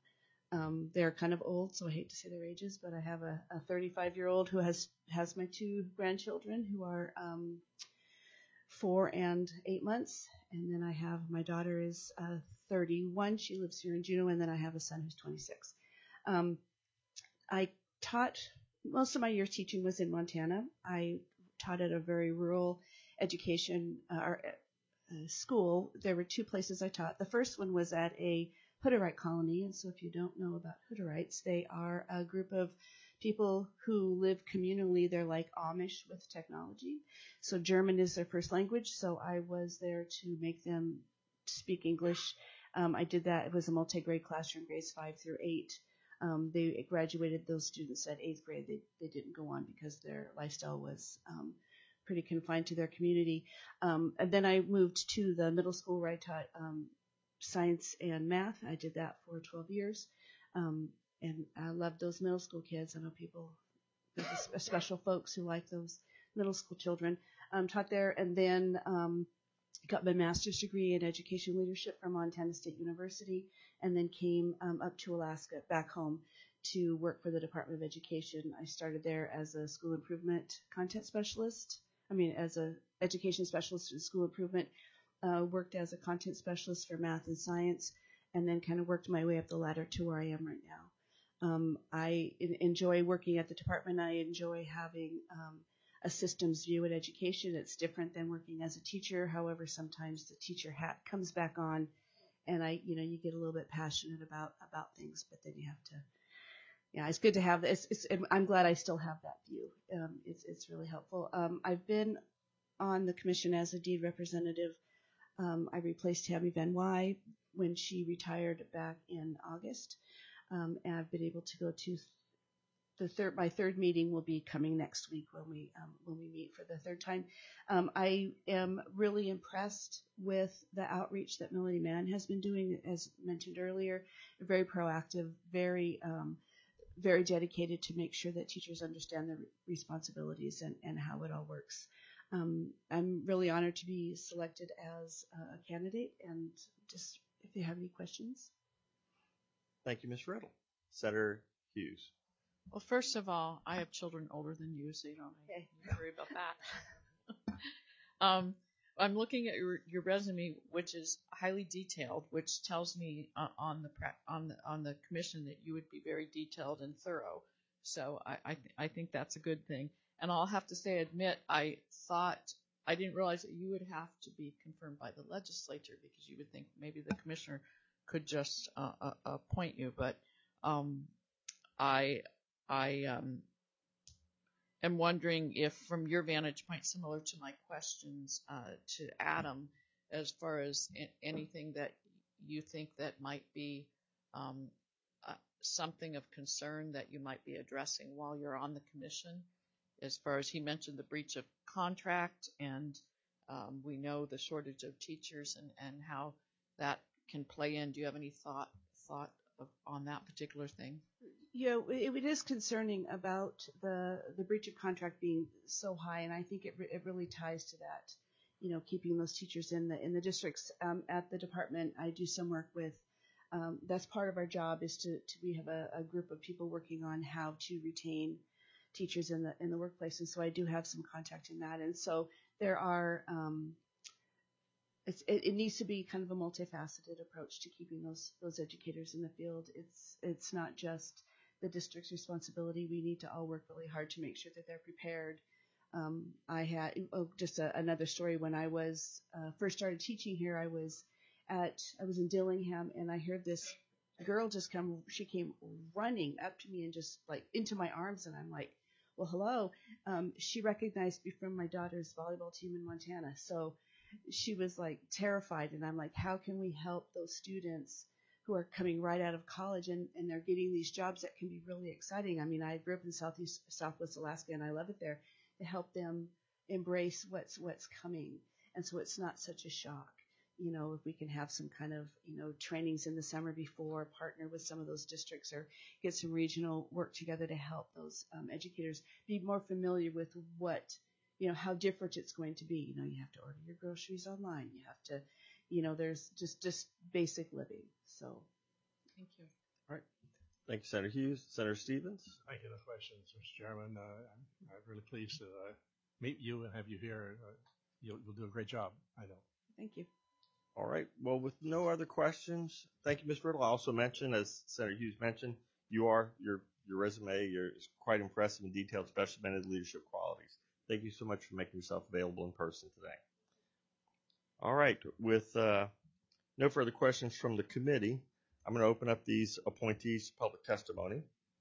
Um, they're kind of old, so I hate to say their ages, but I have a, a thirty-five-year-old who has has my two grandchildren who are um, four and eight months, and then I have my daughter is uh, thirty-one. She lives here in Juneau, and then I have a son who's twenty-six. Um, I taught most of my years teaching was in Montana. I taught at a very rural education uh, or, uh, school. There were two places I taught. The first one was at a Hutterite colony, and so if you don't know about Hutterites, they are a group of people who live communally. They're like Amish with technology. So German is their first language, so I was there to make them speak English. Um, I did that. It was a multi-grade classroom, grades five through eight. Um, they graduated those students at eighth grade. They, they didn't go on because their lifestyle was um, pretty confined to their community. Um, and then I moved to the middle school where I taught um, science and math. I did that for twelve years. Um, and I love those middle school kids. I know people, there's a, a special folks who like those middle school children. Um, taught there, and then um, got my master's degree in education leadership from Montana State University, and then came um, up to Alaska, back home, to work for the Department of Education. I started there as a school improvement content specialist. I mean, as a education specialist in school improvement. Uh, worked as a content specialist for math and science, and then kind of worked my way up the ladder to where I am right now. Um, I in, enjoy working at the department. I enjoy having um, a systems view at education. It's different than working as a teacher. However, sometimes the teacher hat comes back on, and I, you know, you get a little bit passionate about about things, but then you have to. Yeah, it's good to have this. It's, it's, I'm glad I still have that view. Um, it's it's really helpful. Um, I've been on the commission as a deed representative. Um, I replaced Tammy Van Wy when she retired back in August, um, and I've been able to go to the third. My third meeting will be coming next week when we um, when we meet for the third time. Um, I am really impressed with the outreach that Melody Mann has been doing, as mentioned earlier. Very proactive, very um, very dedicated to make sure that teachers understand their responsibilities and, and how it all works. Um, I'm really honored to be selected as a candidate, and just if you have any questions. Thank you, Miz Riddle. Senator Hughes. Well, first of all, I have children older than you, so you don't Okay. need to worry about that. um, I'm looking at your, your resume, which is highly detailed, which tells me uh, on the pra- on the on the commission that you would be very detailed and thorough. So I I, th- I think that's a good thing. And I'll have to say, admit, I thought I didn't realize that you would have to be confirmed by the legislature, because you would think maybe the commissioner could just uh, uh, appoint you. But um, I I um, am wondering if, from your vantage point, similar to my questions uh, to Adam, as far as a- anything that you think that might be um, uh, something of concern that you might be addressing while you're on the commission. As far as he mentioned, the breach of contract, and um, we know the shortage of teachers and, and how that can play in. Do you have any thought thought of, on that particular thing? Yeah, it, it is concerning about the the breach of contract being so high, and I think it re- it really ties to that. You know, keeping those teachers in the in the districts. Um, at the department, I do some work with. Um, that's part of our job, is to to we have a, a group of people working on how to retain teachers in the in the workplace, and so I do have some contact in that. And so there are um, it's, it, it needs to be kind of a multifaceted approach to keeping those those educators in the field. It's it's not just the district's responsibility. We need to all work really hard to make sure that they're prepared. Um, I had oh, just a, another story. When I was uh, first started teaching here, I was at I was in Dillingham, and I heard this girl just come. She came running up to me and just like into my arms, and I'm like, well, hello. Um, she recognized me from my daughter's volleyball team in Montana. So she was like terrified. And I'm like, how can we help those students who are coming right out of college and, and they're getting these jobs that can be really exciting. I mean, I grew up in Southeast, Southwest Alaska and I love it there, to help them embrace what's, what's coming. And so it's not such a shock. You know, if we can have some kind of, you know, trainings in the summer before, partner with some of those districts or get some regional work together to help those um, educators be more familiar with what, you know, how different it's going to be. You know, you have to order your groceries online. You have to, you know, there's just, just basic living. So. Thank you. All right. Thank you, Senator Hughes. Senator Stevens? Thank you. No questions, Mister Chairman. Uh, I'm, I'm really pleased to uh, meet you and have you here. Uh, you'll, you'll do a great job, I know. Thank you. All right. Well, with no other questions, thank you, Miz Riddle. I also mentioned, as Senator Hughes mentioned, you are your your resume. You're is quite impressive and detailed, specimented leadership qualities. Thank you so much for making yourself available in person today. All right. With uh, no further questions from the committee, I'm going to open up these appointees to public testimony.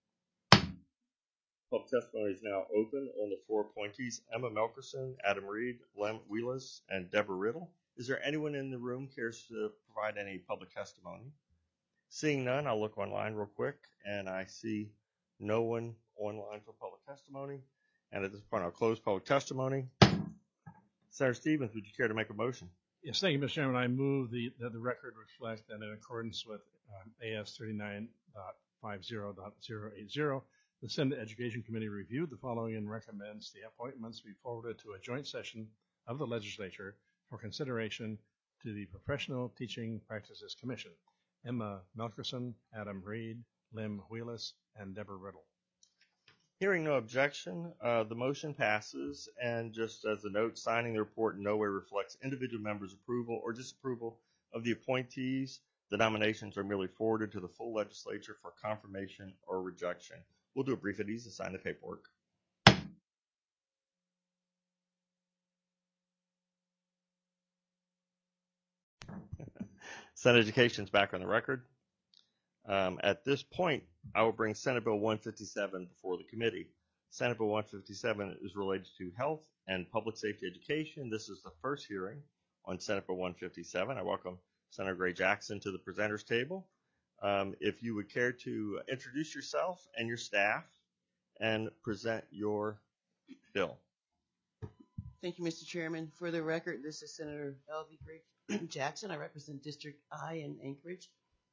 Public testimony is now open on the four appointees: Emma Melkerson, Adam Reed, Lem Wheelis, and Deborah Riddle. Is there anyone in the room who cares to provide any public testimony? Seeing none, I'll look online real quick, and I see no one online for public testimony. And at this point, I'll close public testimony. Senator Stevens, would you care to make a motion? Yes, thank you, Mister Chairman. I move the, that the record reflect that in accordance with um, A S thirty-nine point fifty point zero eight zero, the Senate Education Committee reviewed the following and recommends the appointments be forwarded to a joint session of the legislature for consideration to the Professional Teaching Practices Commission: Emma Melkerson, Adam Reed, Lem Wheelis, and Deborah Riddle. Hearing no objection, uh, the motion passes. And just as a note, signing the report in no way reflects individual members' approval or disapproval of the appointees. The nominations are merely forwarded to the full legislature for confirmation or rejection. We'll do a brief at ease to sign the paperwork. Senate Education is back on the record. Um, at this point, I will bring Senate Bill one fifty-seven before the committee. Senate Bill one fifty-seven is related to health and public safety education. This is the first hearing on Senate Bill one fifty-seven. I welcome Senator Gray Jackson to the presenters table. Um, if you would care to introduce yourself and your staff and present your bill. Thank you, Mister Chairman. For the record, this is Senator L V Gray Jackson. I represent District I in Anchorage.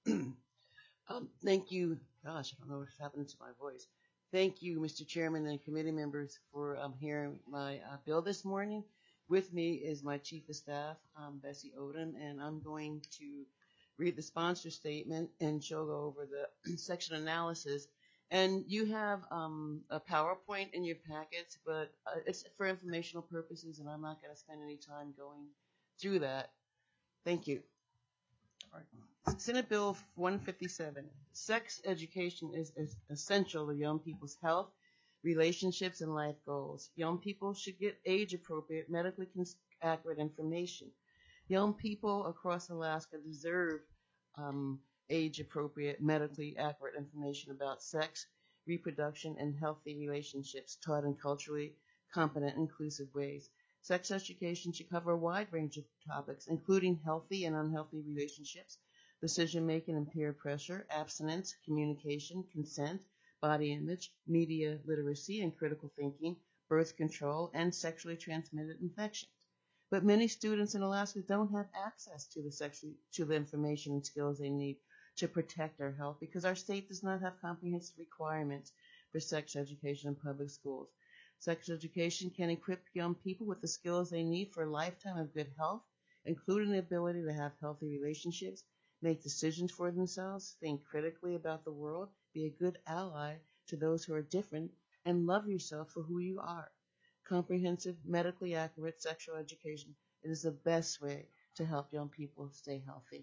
um, thank you. Gosh, I don't know what's happening to my voice. Thank you, Mister Chairman and committee members, for um, hearing my uh, bill this morning. With me is my Chief of Staff, um, Bessie Odom, and I'm going to read the sponsor statement, and she'll go over the section analysis. And you have um, a PowerPoint in your packets, but uh, it's for informational purposes, and I'm not going to spend any time going through that. Thank you. All right. Senate Bill one fifty-seven. Sex education is, is essential to young people's health, relationships, and life goals. Young people should get age-appropriate, medically accurate information. Young people across Alaska deserve um, age-appropriate, medically accurate information about sex, reproduction, and healthy relationships taught in culturally competent, inclusive ways. Sex education should cover a wide range of topics, including healthy and unhealthy relationships, decision-making and peer pressure, abstinence, communication, consent, body image, media literacy and critical thinking, birth control, and sexually transmitted infections. But many students in Alaska don't have access to the sexually, to the information and skills they need to protect our health because our state does not have comprehensive requirements for sex education in public schools. Sex education can equip young people with the skills they need for a lifetime of good health, including the ability to have healthy relationships, make decisions for themselves, think critically about the world, be a good ally to those who are different, and love yourself for who you are. Comprehensive, medically accurate sexual education is the best way to help young people stay healthy.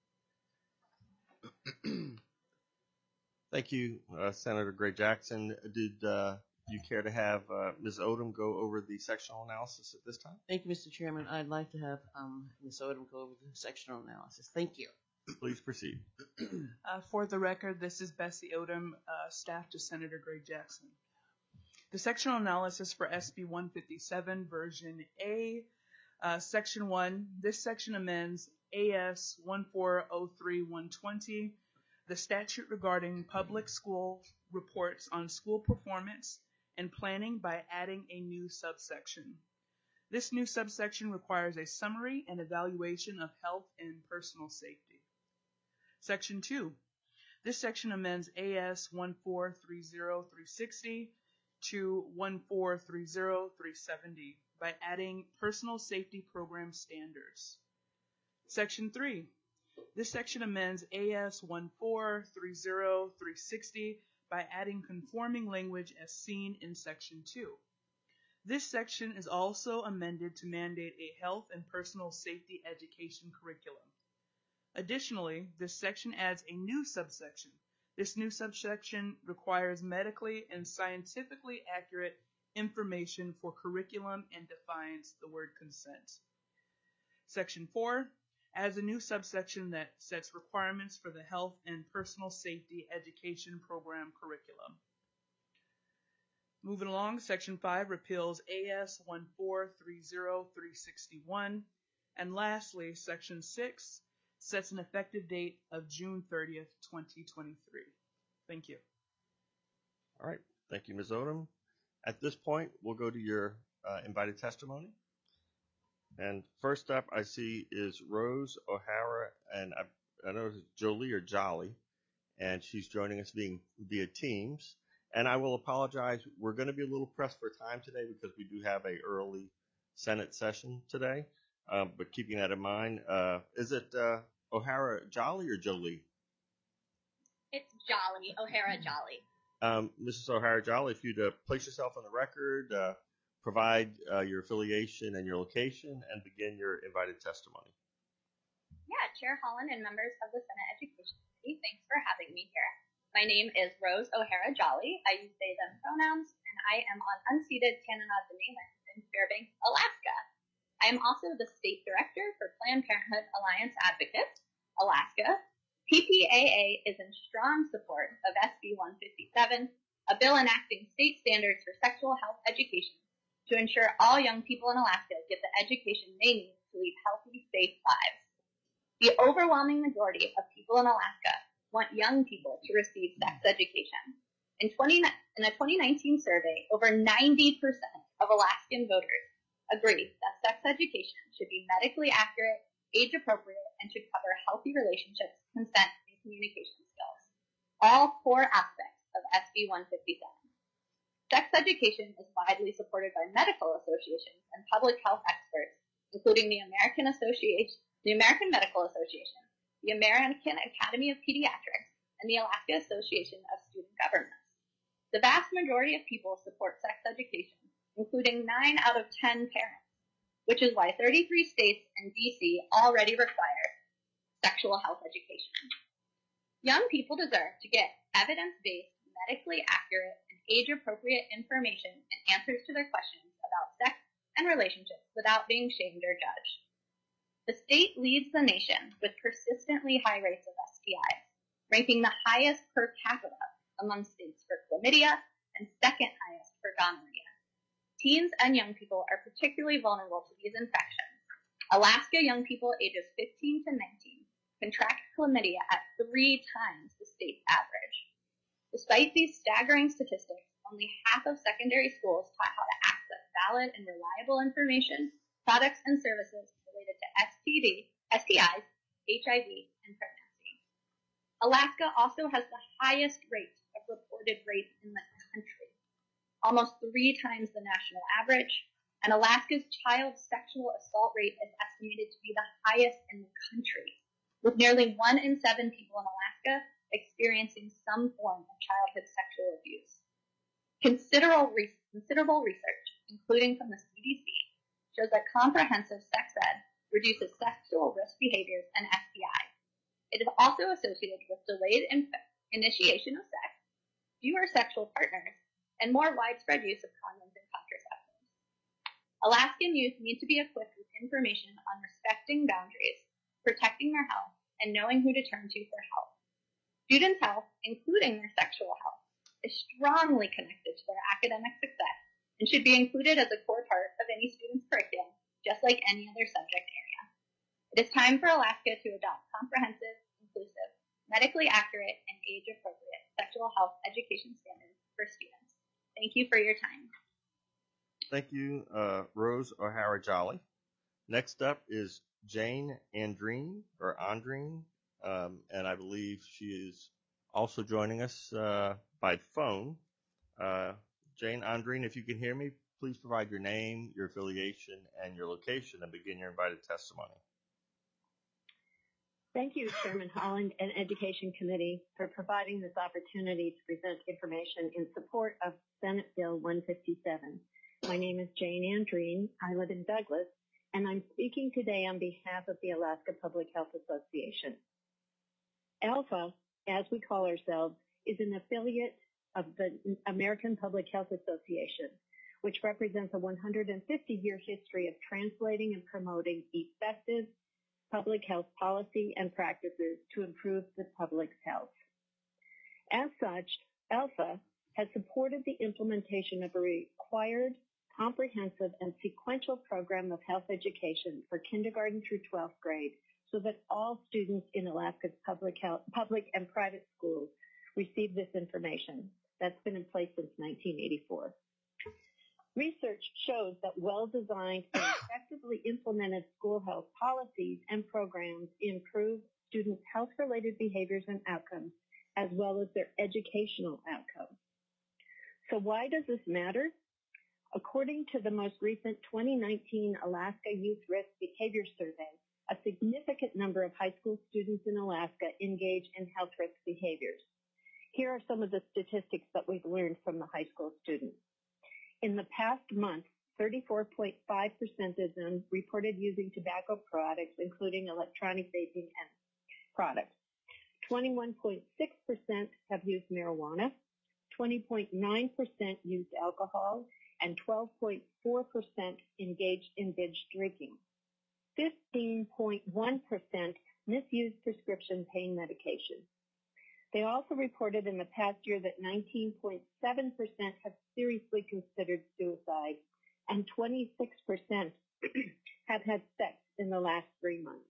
Thank you, uh, Senator Gray Jackson. Did uh, you care to have uh, Miz Odom go over the sectional analysis at this time? Thank you, Mister Chairman. I'd like to have um, Miz Odom go over the sectional analysis. Thank you. Please proceed. Uh, for the record, this is Bessie Odom, uh, staff to Senator Gray Jackson. The sectional analysis for S B one fifty-seven, version A, uh, section one. This section amends A S one four oh three dash one twenty, the statute regarding public school reports on school performance and planning by adding a new subsection. This new subsection requires a summary and evaluation of health and personal safety. Section two. This section amends A S one four three oh three sixty to one four three oh three seventy by adding personal safety program standards. Section three. This section amends A S one four three oh three sixty by adding conforming language as seen in Section two. This section is also amended to mandate a health and personal safety education curriculum. Additionally, this section adds a new subsection. This new subsection requires medically and scientifically accurate information for curriculum and defines the word consent. Section four adds a new subsection that sets requirements for the health and personal safety education program curriculum. Moving along, Section five repeals A S one four three oh three sixty-one. And lastly, Section six sets an effective date of June thirtieth, twenty twenty-three. Thank you. All right. Thank you, Miz Odom. At this point, we'll go to your uh, invited testimony. And first up, I see is Rose O'Hara, and I, I know it's Jolie or Jolly, and she's joining us being via Teams. And I will apologize. We're going to be a little pressed for time today because we do have a early Senate session today. Um, but keeping that in mind, uh, is it uh, O'Hara Jolly or Jolie? It's Jolly, O'Hara Jolly. Um, Missus O'Hara Jolly, if you'd uh, place yourself on the record, uh, provide uh, your affiliation and your location, and begin your invited testimony. Yeah, Chair Holland and members of the Senate Education Committee, thanks for having me here. My name is Rose O'Hara Jolly. I use they, them pronouns, and I am on unceded Tanana Dene land in Fairbanks, Alaska. I am also the State Director for Planned Parenthood Alliance Advocates, Alaska. P P A A is in strong support of S B one fifty-seven, a bill enacting state standards for sexual health education to ensure all young people in Alaska get the education they need to lead healthy, safe lives. The overwhelming majority of people in Alaska want young people to receive sex education. In, twenty, in a twenty nineteen survey, over ninety percent of Alaskan voters agree that sex education should be medically accurate, age-appropriate, and should cover healthy relationships, consent, and communication skills, all core aspects of S B one fifty-seven. Sex education is widely supported by medical associations and public health experts, including the American Association, the American Medical Association, the American Academy of Pediatrics, and the Alaska Association of Student Governments. The vast majority of people support sex education, including nine out of ten parents, which is why thirty-three states and D C already require sexual health education. Young people deserve to get evidence-based, medically accurate, and age-appropriate information and answers to their questions about sex and relationships without being shamed or judged. The state leads the nation with persistently high rates of S T Is, ranking the highest per capita among states for chlamydia and second highest for gonorrhea. Teens and young people are particularly vulnerable to these infections. Alaska young people ages fifteen to nineteen contract chlamydia at three times the state's average. Despite these staggering statistics, only half of secondary schools taught how to access valid and reliable information, products, and services related to S T D, S T Is, H I V, and pregnancy. Alaska also has the highest rate of reported rape in the country, almost three times the national average, and Alaska's child sexual assault rate is estimated to be the highest in the country, with nearly one in seven people in Alaska experiencing some form of childhood sexual abuse. Considerable, re- considerable research, including from the C D C, shows that comprehensive sex ed reduces sexual risk behaviors and S T Is. It is also associated with delayed in- initiation of sex, fewer sexual partners, and more widespread use of condoms and contraceptives. Alaskan youth need to be equipped with information on respecting boundaries, protecting their health, and knowing who to turn to for help. Students' health, including their sexual health, is strongly connected to their academic success and should be included as a core part of any student's curriculum, just like any other subject area. It It is time for Alaska to adopt comprehensive, inclusive, medically accurate, and age-appropriate sexual health education standards for students. Thank you for your time. Thank you, uh, Rose O'Hara Jolly. Next up is Jane Andreen, or Andreen, um, and I believe she is also joining us uh, by phone. Uh, Jane Andreen, if you can hear me, please provide your name, your affiliation, and your location and begin your invited testimony. Thank you, Chairman Holland and Education Committee, for providing this opportunity to present information in support of Senate Bill one fifty-seven. My name is Jane Andreen. I live in Douglas, and I'm speaking today on behalf of the Alaska Public Health Association. ALPHA, as we call ourselves, is an affiliate of the American Public Health Association, which represents a one hundred fifty year history of translating and promoting effective public health policy and practices to improve the public's health. As such, ALPHA has supported the implementation of a required, comprehensive, and sequential program of health education for kindergarten through twelfth grade so that all students in Alaska's public health, public and private schools receive this information. That's been in place since nineteen eighty-four. Research shows that well-designed and effectively implemented school health policies and programs improve students' health-related behaviors and outcomes, as well as their educational outcomes. So why does this matter? According to the most recent twenty nineteen Alaska Youth Risk Behavior Survey, a significant number of high school students in Alaska engage in health risk behaviors. Here are some of the statistics that we've learned from the high school students. In the past month, thirty-four point five percent of them reported using tobacco products, including electronic vaping and products. twenty-one point six percent have used marijuana, twenty point nine percent used alcohol, and twelve point four percent engaged in binge drinking. fifteen point one percent misused prescription pain medication. They also reported in the past year that nineteen point seven percent have seriously considered suicide, and twenty-six percent have had sex in the last three months.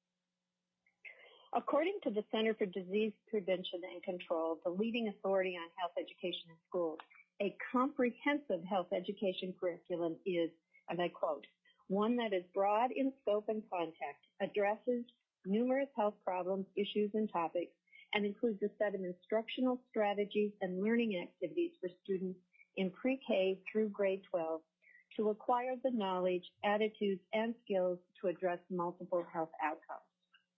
According to the Center for Disease Prevention and Control, the leading authority on health education in schools, a comprehensive health education curriculum is, and I quote, one that is broad in scope and content, addresses numerous health problems, issues, and topics, and includes a set of instructional strategies and learning activities for students in pre-K through grade twelve to acquire the knowledge, attitudes, and skills to address multiple health outcomes.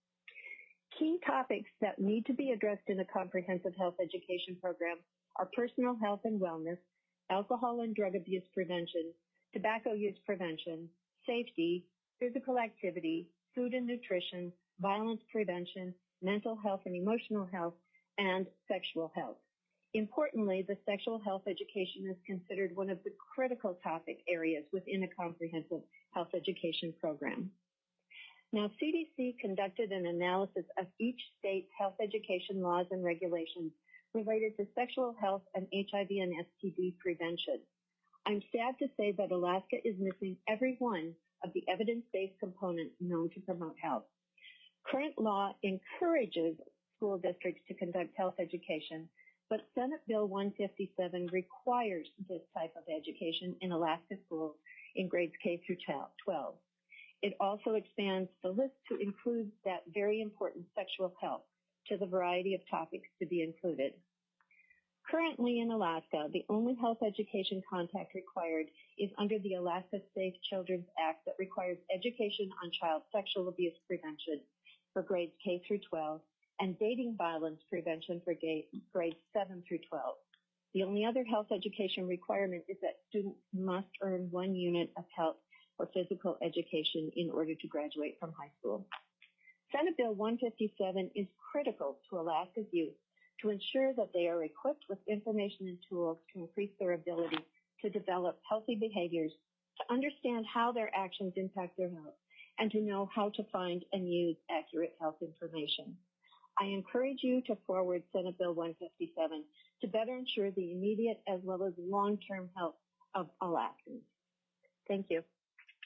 Key topics that need to be addressed in a comprehensive health education program are personal health and wellness, alcohol and drug abuse prevention, tobacco use prevention, safety, physical activity, food and nutrition, violence prevention, mental health and emotional health, and sexual health. Importantly, the sexual health education is considered one of the critical topic areas within a comprehensive health education program. Now, C D C conducted an analysis of each state's health education laws and regulations related to sexual health and H I V and S T D prevention. I'm sad to say that Alaska is missing every one of the evidence-based components known to promote health. Current law encourages school districts to conduct health education, but Senate Bill one fifty-seven requires this type of education in Alaska schools in grades K through twelve. It also expands the list to include that very important sexual health to the variety of topics to be included. Currently in Alaska, the only health education contact required is under the Alaska Safe Children's Act that requires education on child sexual abuse prevention for grades K through twelve and dating violence prevention for grades seven through twelve. The only other health education requirement is that students must earn one unit of health or physical education in order to graduate from high school. Senate Bill one fifty-seven is critical to Alaska's youth to ensure that they are equipped with information and tools to increase their ability to develop healthy behaviors, to understand how their actions impact their health, and to know how to find and use accurate health information. I encourage you to forward Senate Bill one fifty-seven to better ensure the immediate as well as long-term health of Alaskans. Thank you.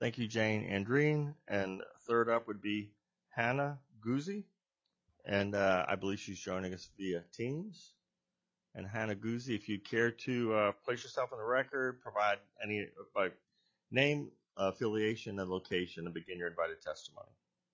Thank you, Jane Andreen. And third up would be Hannah Guzzi. And uh, I believe she's joining us via Teams. And Hannah Guzzi, if you'd care to uh, place yourself on the record, provide any uh, name, affiliation, and location, and begin your invited testimony.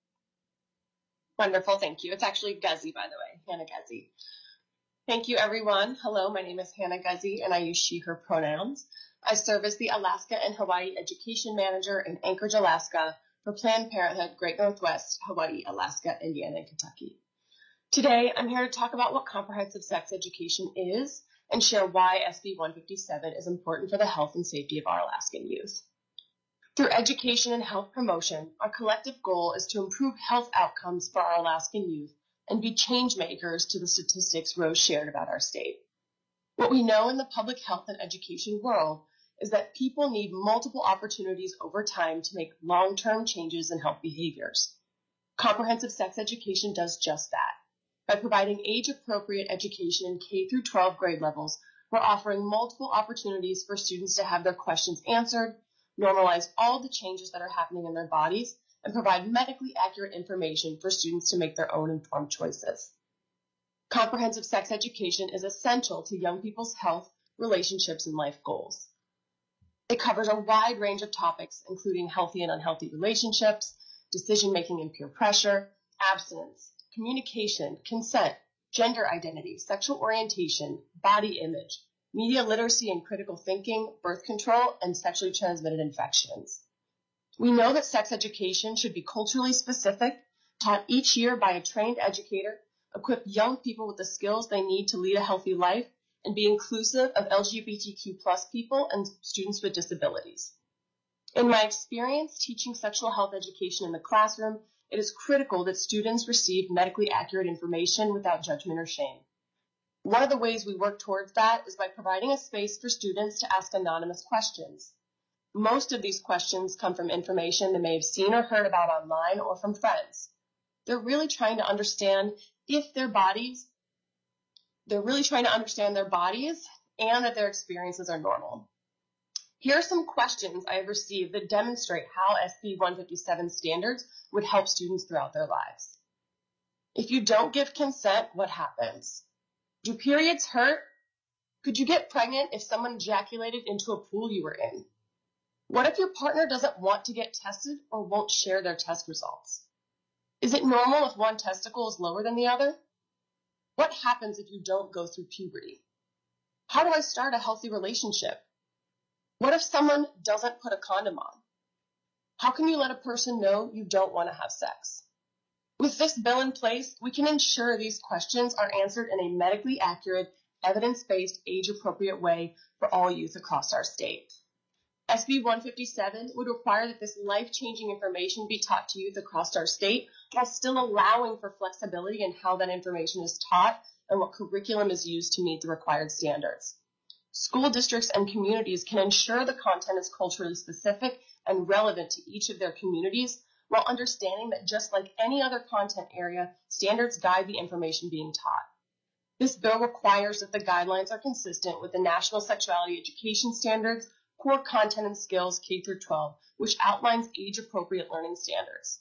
Wonderful, thank you. It's actually Guzzi, by the way, Hannah Guzzi. Thank you, everyone. Hello, my name is Hannah Guzzi, and I use she, her pronouns. I serve as the Alaska and Hawaii Education Manager in Anchorage, Alaska for Planned Parenthood, Great Northwest, Hawaii, Alaska, Indiana, and Kentucky. Today, I'm here to talk about what comprehensive sex education is and share why S B one fifty-seven is important for the health and safety of our Alaskan youth. Through education and health promotion, our collective goal is to improve health outcomes for our Alaskan youth and be change makers to the statistics Rose shared about our state. What we know in the public health and education world is that people need multiple opportunities over time to make long-term changes in health behaviors. Comprehensive sex education does just that. By providing age-appropriate education in K through twelve grade levels, we're offering multiple opportunities for students to have their questions answered, normalize all the changes that are happening in their bodies, and provide medically accurate information for students to make their own informed choices. Comprehensive sex education is essential to young people's health, relationships, and life goals. It covers a wide range of topics, including healthy and unhealthy relationships, decision-making and peer pressure, abstinence, communication, consent, gender identity, sexual orientation, body image, media literacy and critical thinking, birth control, and sexually transmitted infections. We know that sex education should be culturally specific, taught each year by a trained educator, equip young people with the skills they need to lead a healthy life, and be inclusive of L G B T Q plus people and students with disabilities. In my experience teaching sexual health education in the classroom, it is critical that students receive medically accurate information without judgment or shame. One of the ways we work towards that is by providing a space for students to ask anonymous questions. Most of these questions come from information they may have seen or heard about online or from friends. They're really trying to understand if their bodies, they're really trying to understand their bodies and that their experiences are normal. Here are some questions I have received that demonstrate how S B one fifty-seven standards would help students throughout their lives. If you don't give consent, what happens? Do periods hurt? Could you get pregnant if someone ejaculated into a pool you were in? What if your partner doesn't want to get tested or won't share their test results? Is it normal if one testicle is lower than the other? What happens if you don't go through puberty? How do I start a healthy relationship? What if someone doesn't put a condom on? How can you let a person know you don't want to have sex? With this bill in place, we can ensure these questions are answered in a medically accurate, evidence-based, age-appropriate way for all youth across our state. S B one fifty-seven would require that this life-changing information be taught to youth across our state while still allowing for flexibility in how that information is taught and what curriculum is used to meet the required standards. School districts and communities can ensure the content is culturally specific and relevant to each of their communities while understanding that just like any other content area, standards guide the information being taught. This bill requires that the guidelines are consistent with the National Sexuality Education Standards, Core Content and Skills K through twelve, which outlines age-appropriate learning standards.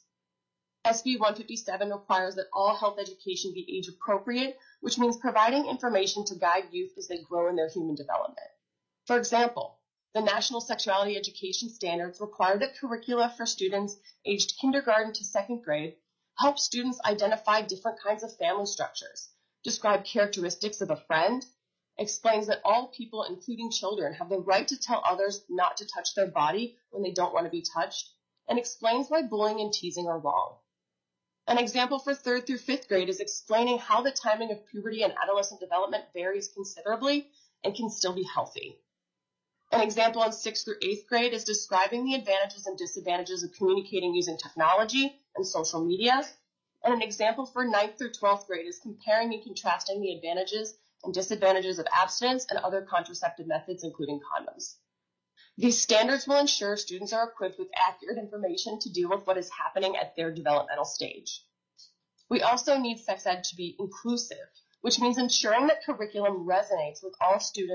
S B one fifty-seven requires that all health education be age-appropriate, which means providing information to guide youth as they grow in their human development. For example, the National Sexuality Education Standards require that curricula for students aged kindergarten to second grade help students identify different kinds of family structures, describe characteristics of a friend, explains that all people, including children, have the right to tell others not to touch their body when they don't want to be touched, and explains why bullying and teasing are wrong. An example for third through fifth grade is explaining how the timing of puberty and adolescent development varies considerably and can still be healthy. An example in sixth through eighth grade is describing the advantages and disadvantages of communicating using technology and social media. And an example for ninth through twelfth grade is comparing and contrasting the advantages and disadvantages of abstinence and other contraceptive methods, including condoms. These standards will ensure students are equipped with accurate information to deal with what is happening at their developmental stage. We also need sex ed to be inclusive, which means ensuring that curriculum resonates with all students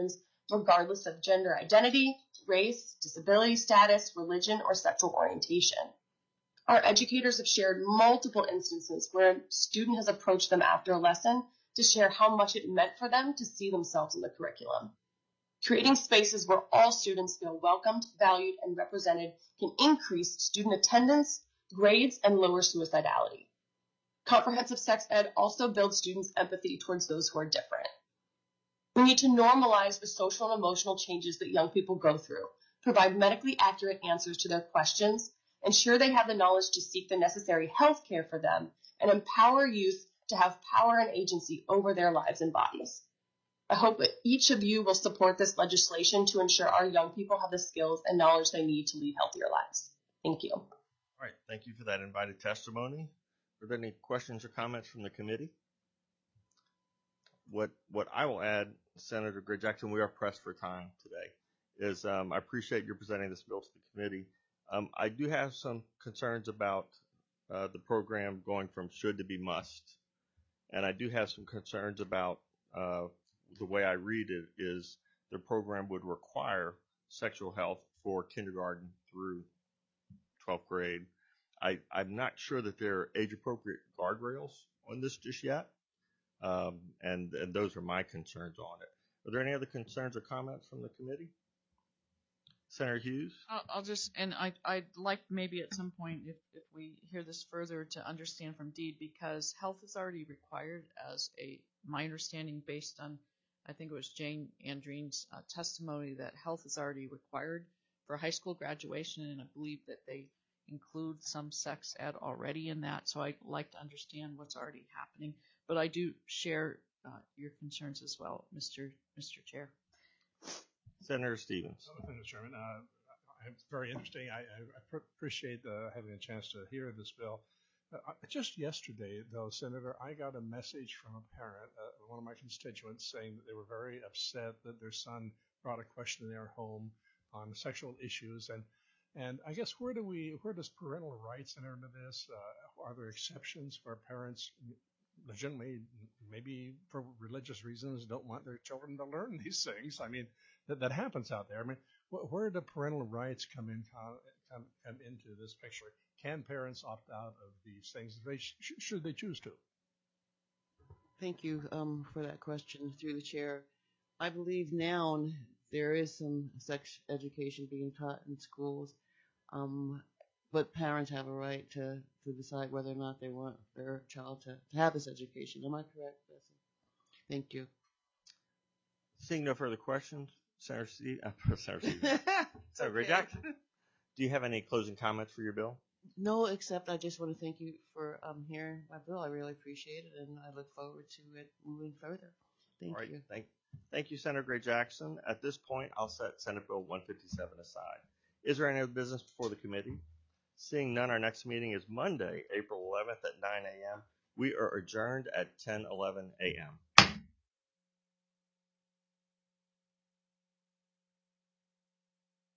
regardless of gender identity, race, disability status, religion, or sexual orientation. Our educators have shared multiple instances where a student has approached them after a lesson to share how much it meant for them to see themselves in the curriculum. Creating spaces where all students feel welcomed, valued, and represented can increase student attendance, grades, and lower suicidality. Comprehensive sex ed also builds students' empathy towards those who are different. We need to normalize the social and emotional changes that young people go through, provide medically accurate answers to their questions, ensure they have the knowledge to seek the necessary health care for them, and empower youth to have power and agency over their lives and bodies. I hope that each of you will support this legislation to ensure our young people have the skills and knowledge they need to lead healthier lives. Thank you. All right, thank you for that invited testimony. Are there any questions or comments from the committee? What what I will add, Senator Gray Jackson, we are pressed for time today, is um, I appreciate you presenting this bill to the committee. Um, I do have some concerns about uh, the program going from should to be must. And I do have some concerns about uh, the way I read it is the program would require sexual health for kindergarten through twelfth grade. I, I'm not sure that there are age-appropriate guardrails on this just yet, um, and, and those are my concerns on it. Are there any other concerns or comments from the committee? Senator Hughes? I'll, I'll just, and I, I'd like maybe at some point, if, if we hear this further, to understand from Deed, because health is already required as a, my understanding based on, I think it was Jane Andreen's uh, testimony, that health is already required for high school graduation, and I believe that they include some sex ed already in that, so I'd like to understand what's already happening. But I do share uh, your concerns as well, Mister Mister Chair. Senator Stevens. Oh, Mister Chairman, uh, it's very interesting. I, I, I pr- appreciate uh, having a chance to hear this bill. Uh, just yesterday, though, Senator, I got a message from a parent, uh, one of my constituents, saying that they were very upset that their son brought a question in their home on sexual issues, and and I guess where do we, where does parental rights enter into this? Uh, are there exceptions where parents legitimately, maybe for religious reasons, don't want their children to learn these things? I mean, that, that happens out there. I mean, wh- where do parental rights come in, come, come into this picture? Can parents opt out of these things if they sh- should they choose to? Thank you um, for that question through the chair. I believe now there is some sex education being taught in schools, um, but parents have a right to, to decide whether or not they want their child to, to have this education. Am I correct, Bessie? Thank you. Seeing no further questions, Senator Stevens, uh, Senator Stevens. Senator Gray Jackson, do you have any closing comments for your bill? No, except I just want to thank you for um, hearing my bill. I really appreciate it, and I look forward to it moving further. Thank All right, you. Thank, thank you, Senator Gray Jackson. At this point, I'll set Senate Bill one fifty-seven aside. Is there any other business before the committee? Seeing none, our next meeting is Monday, April eleventh at nine a.m. We are adjourned at ten eleven a.m.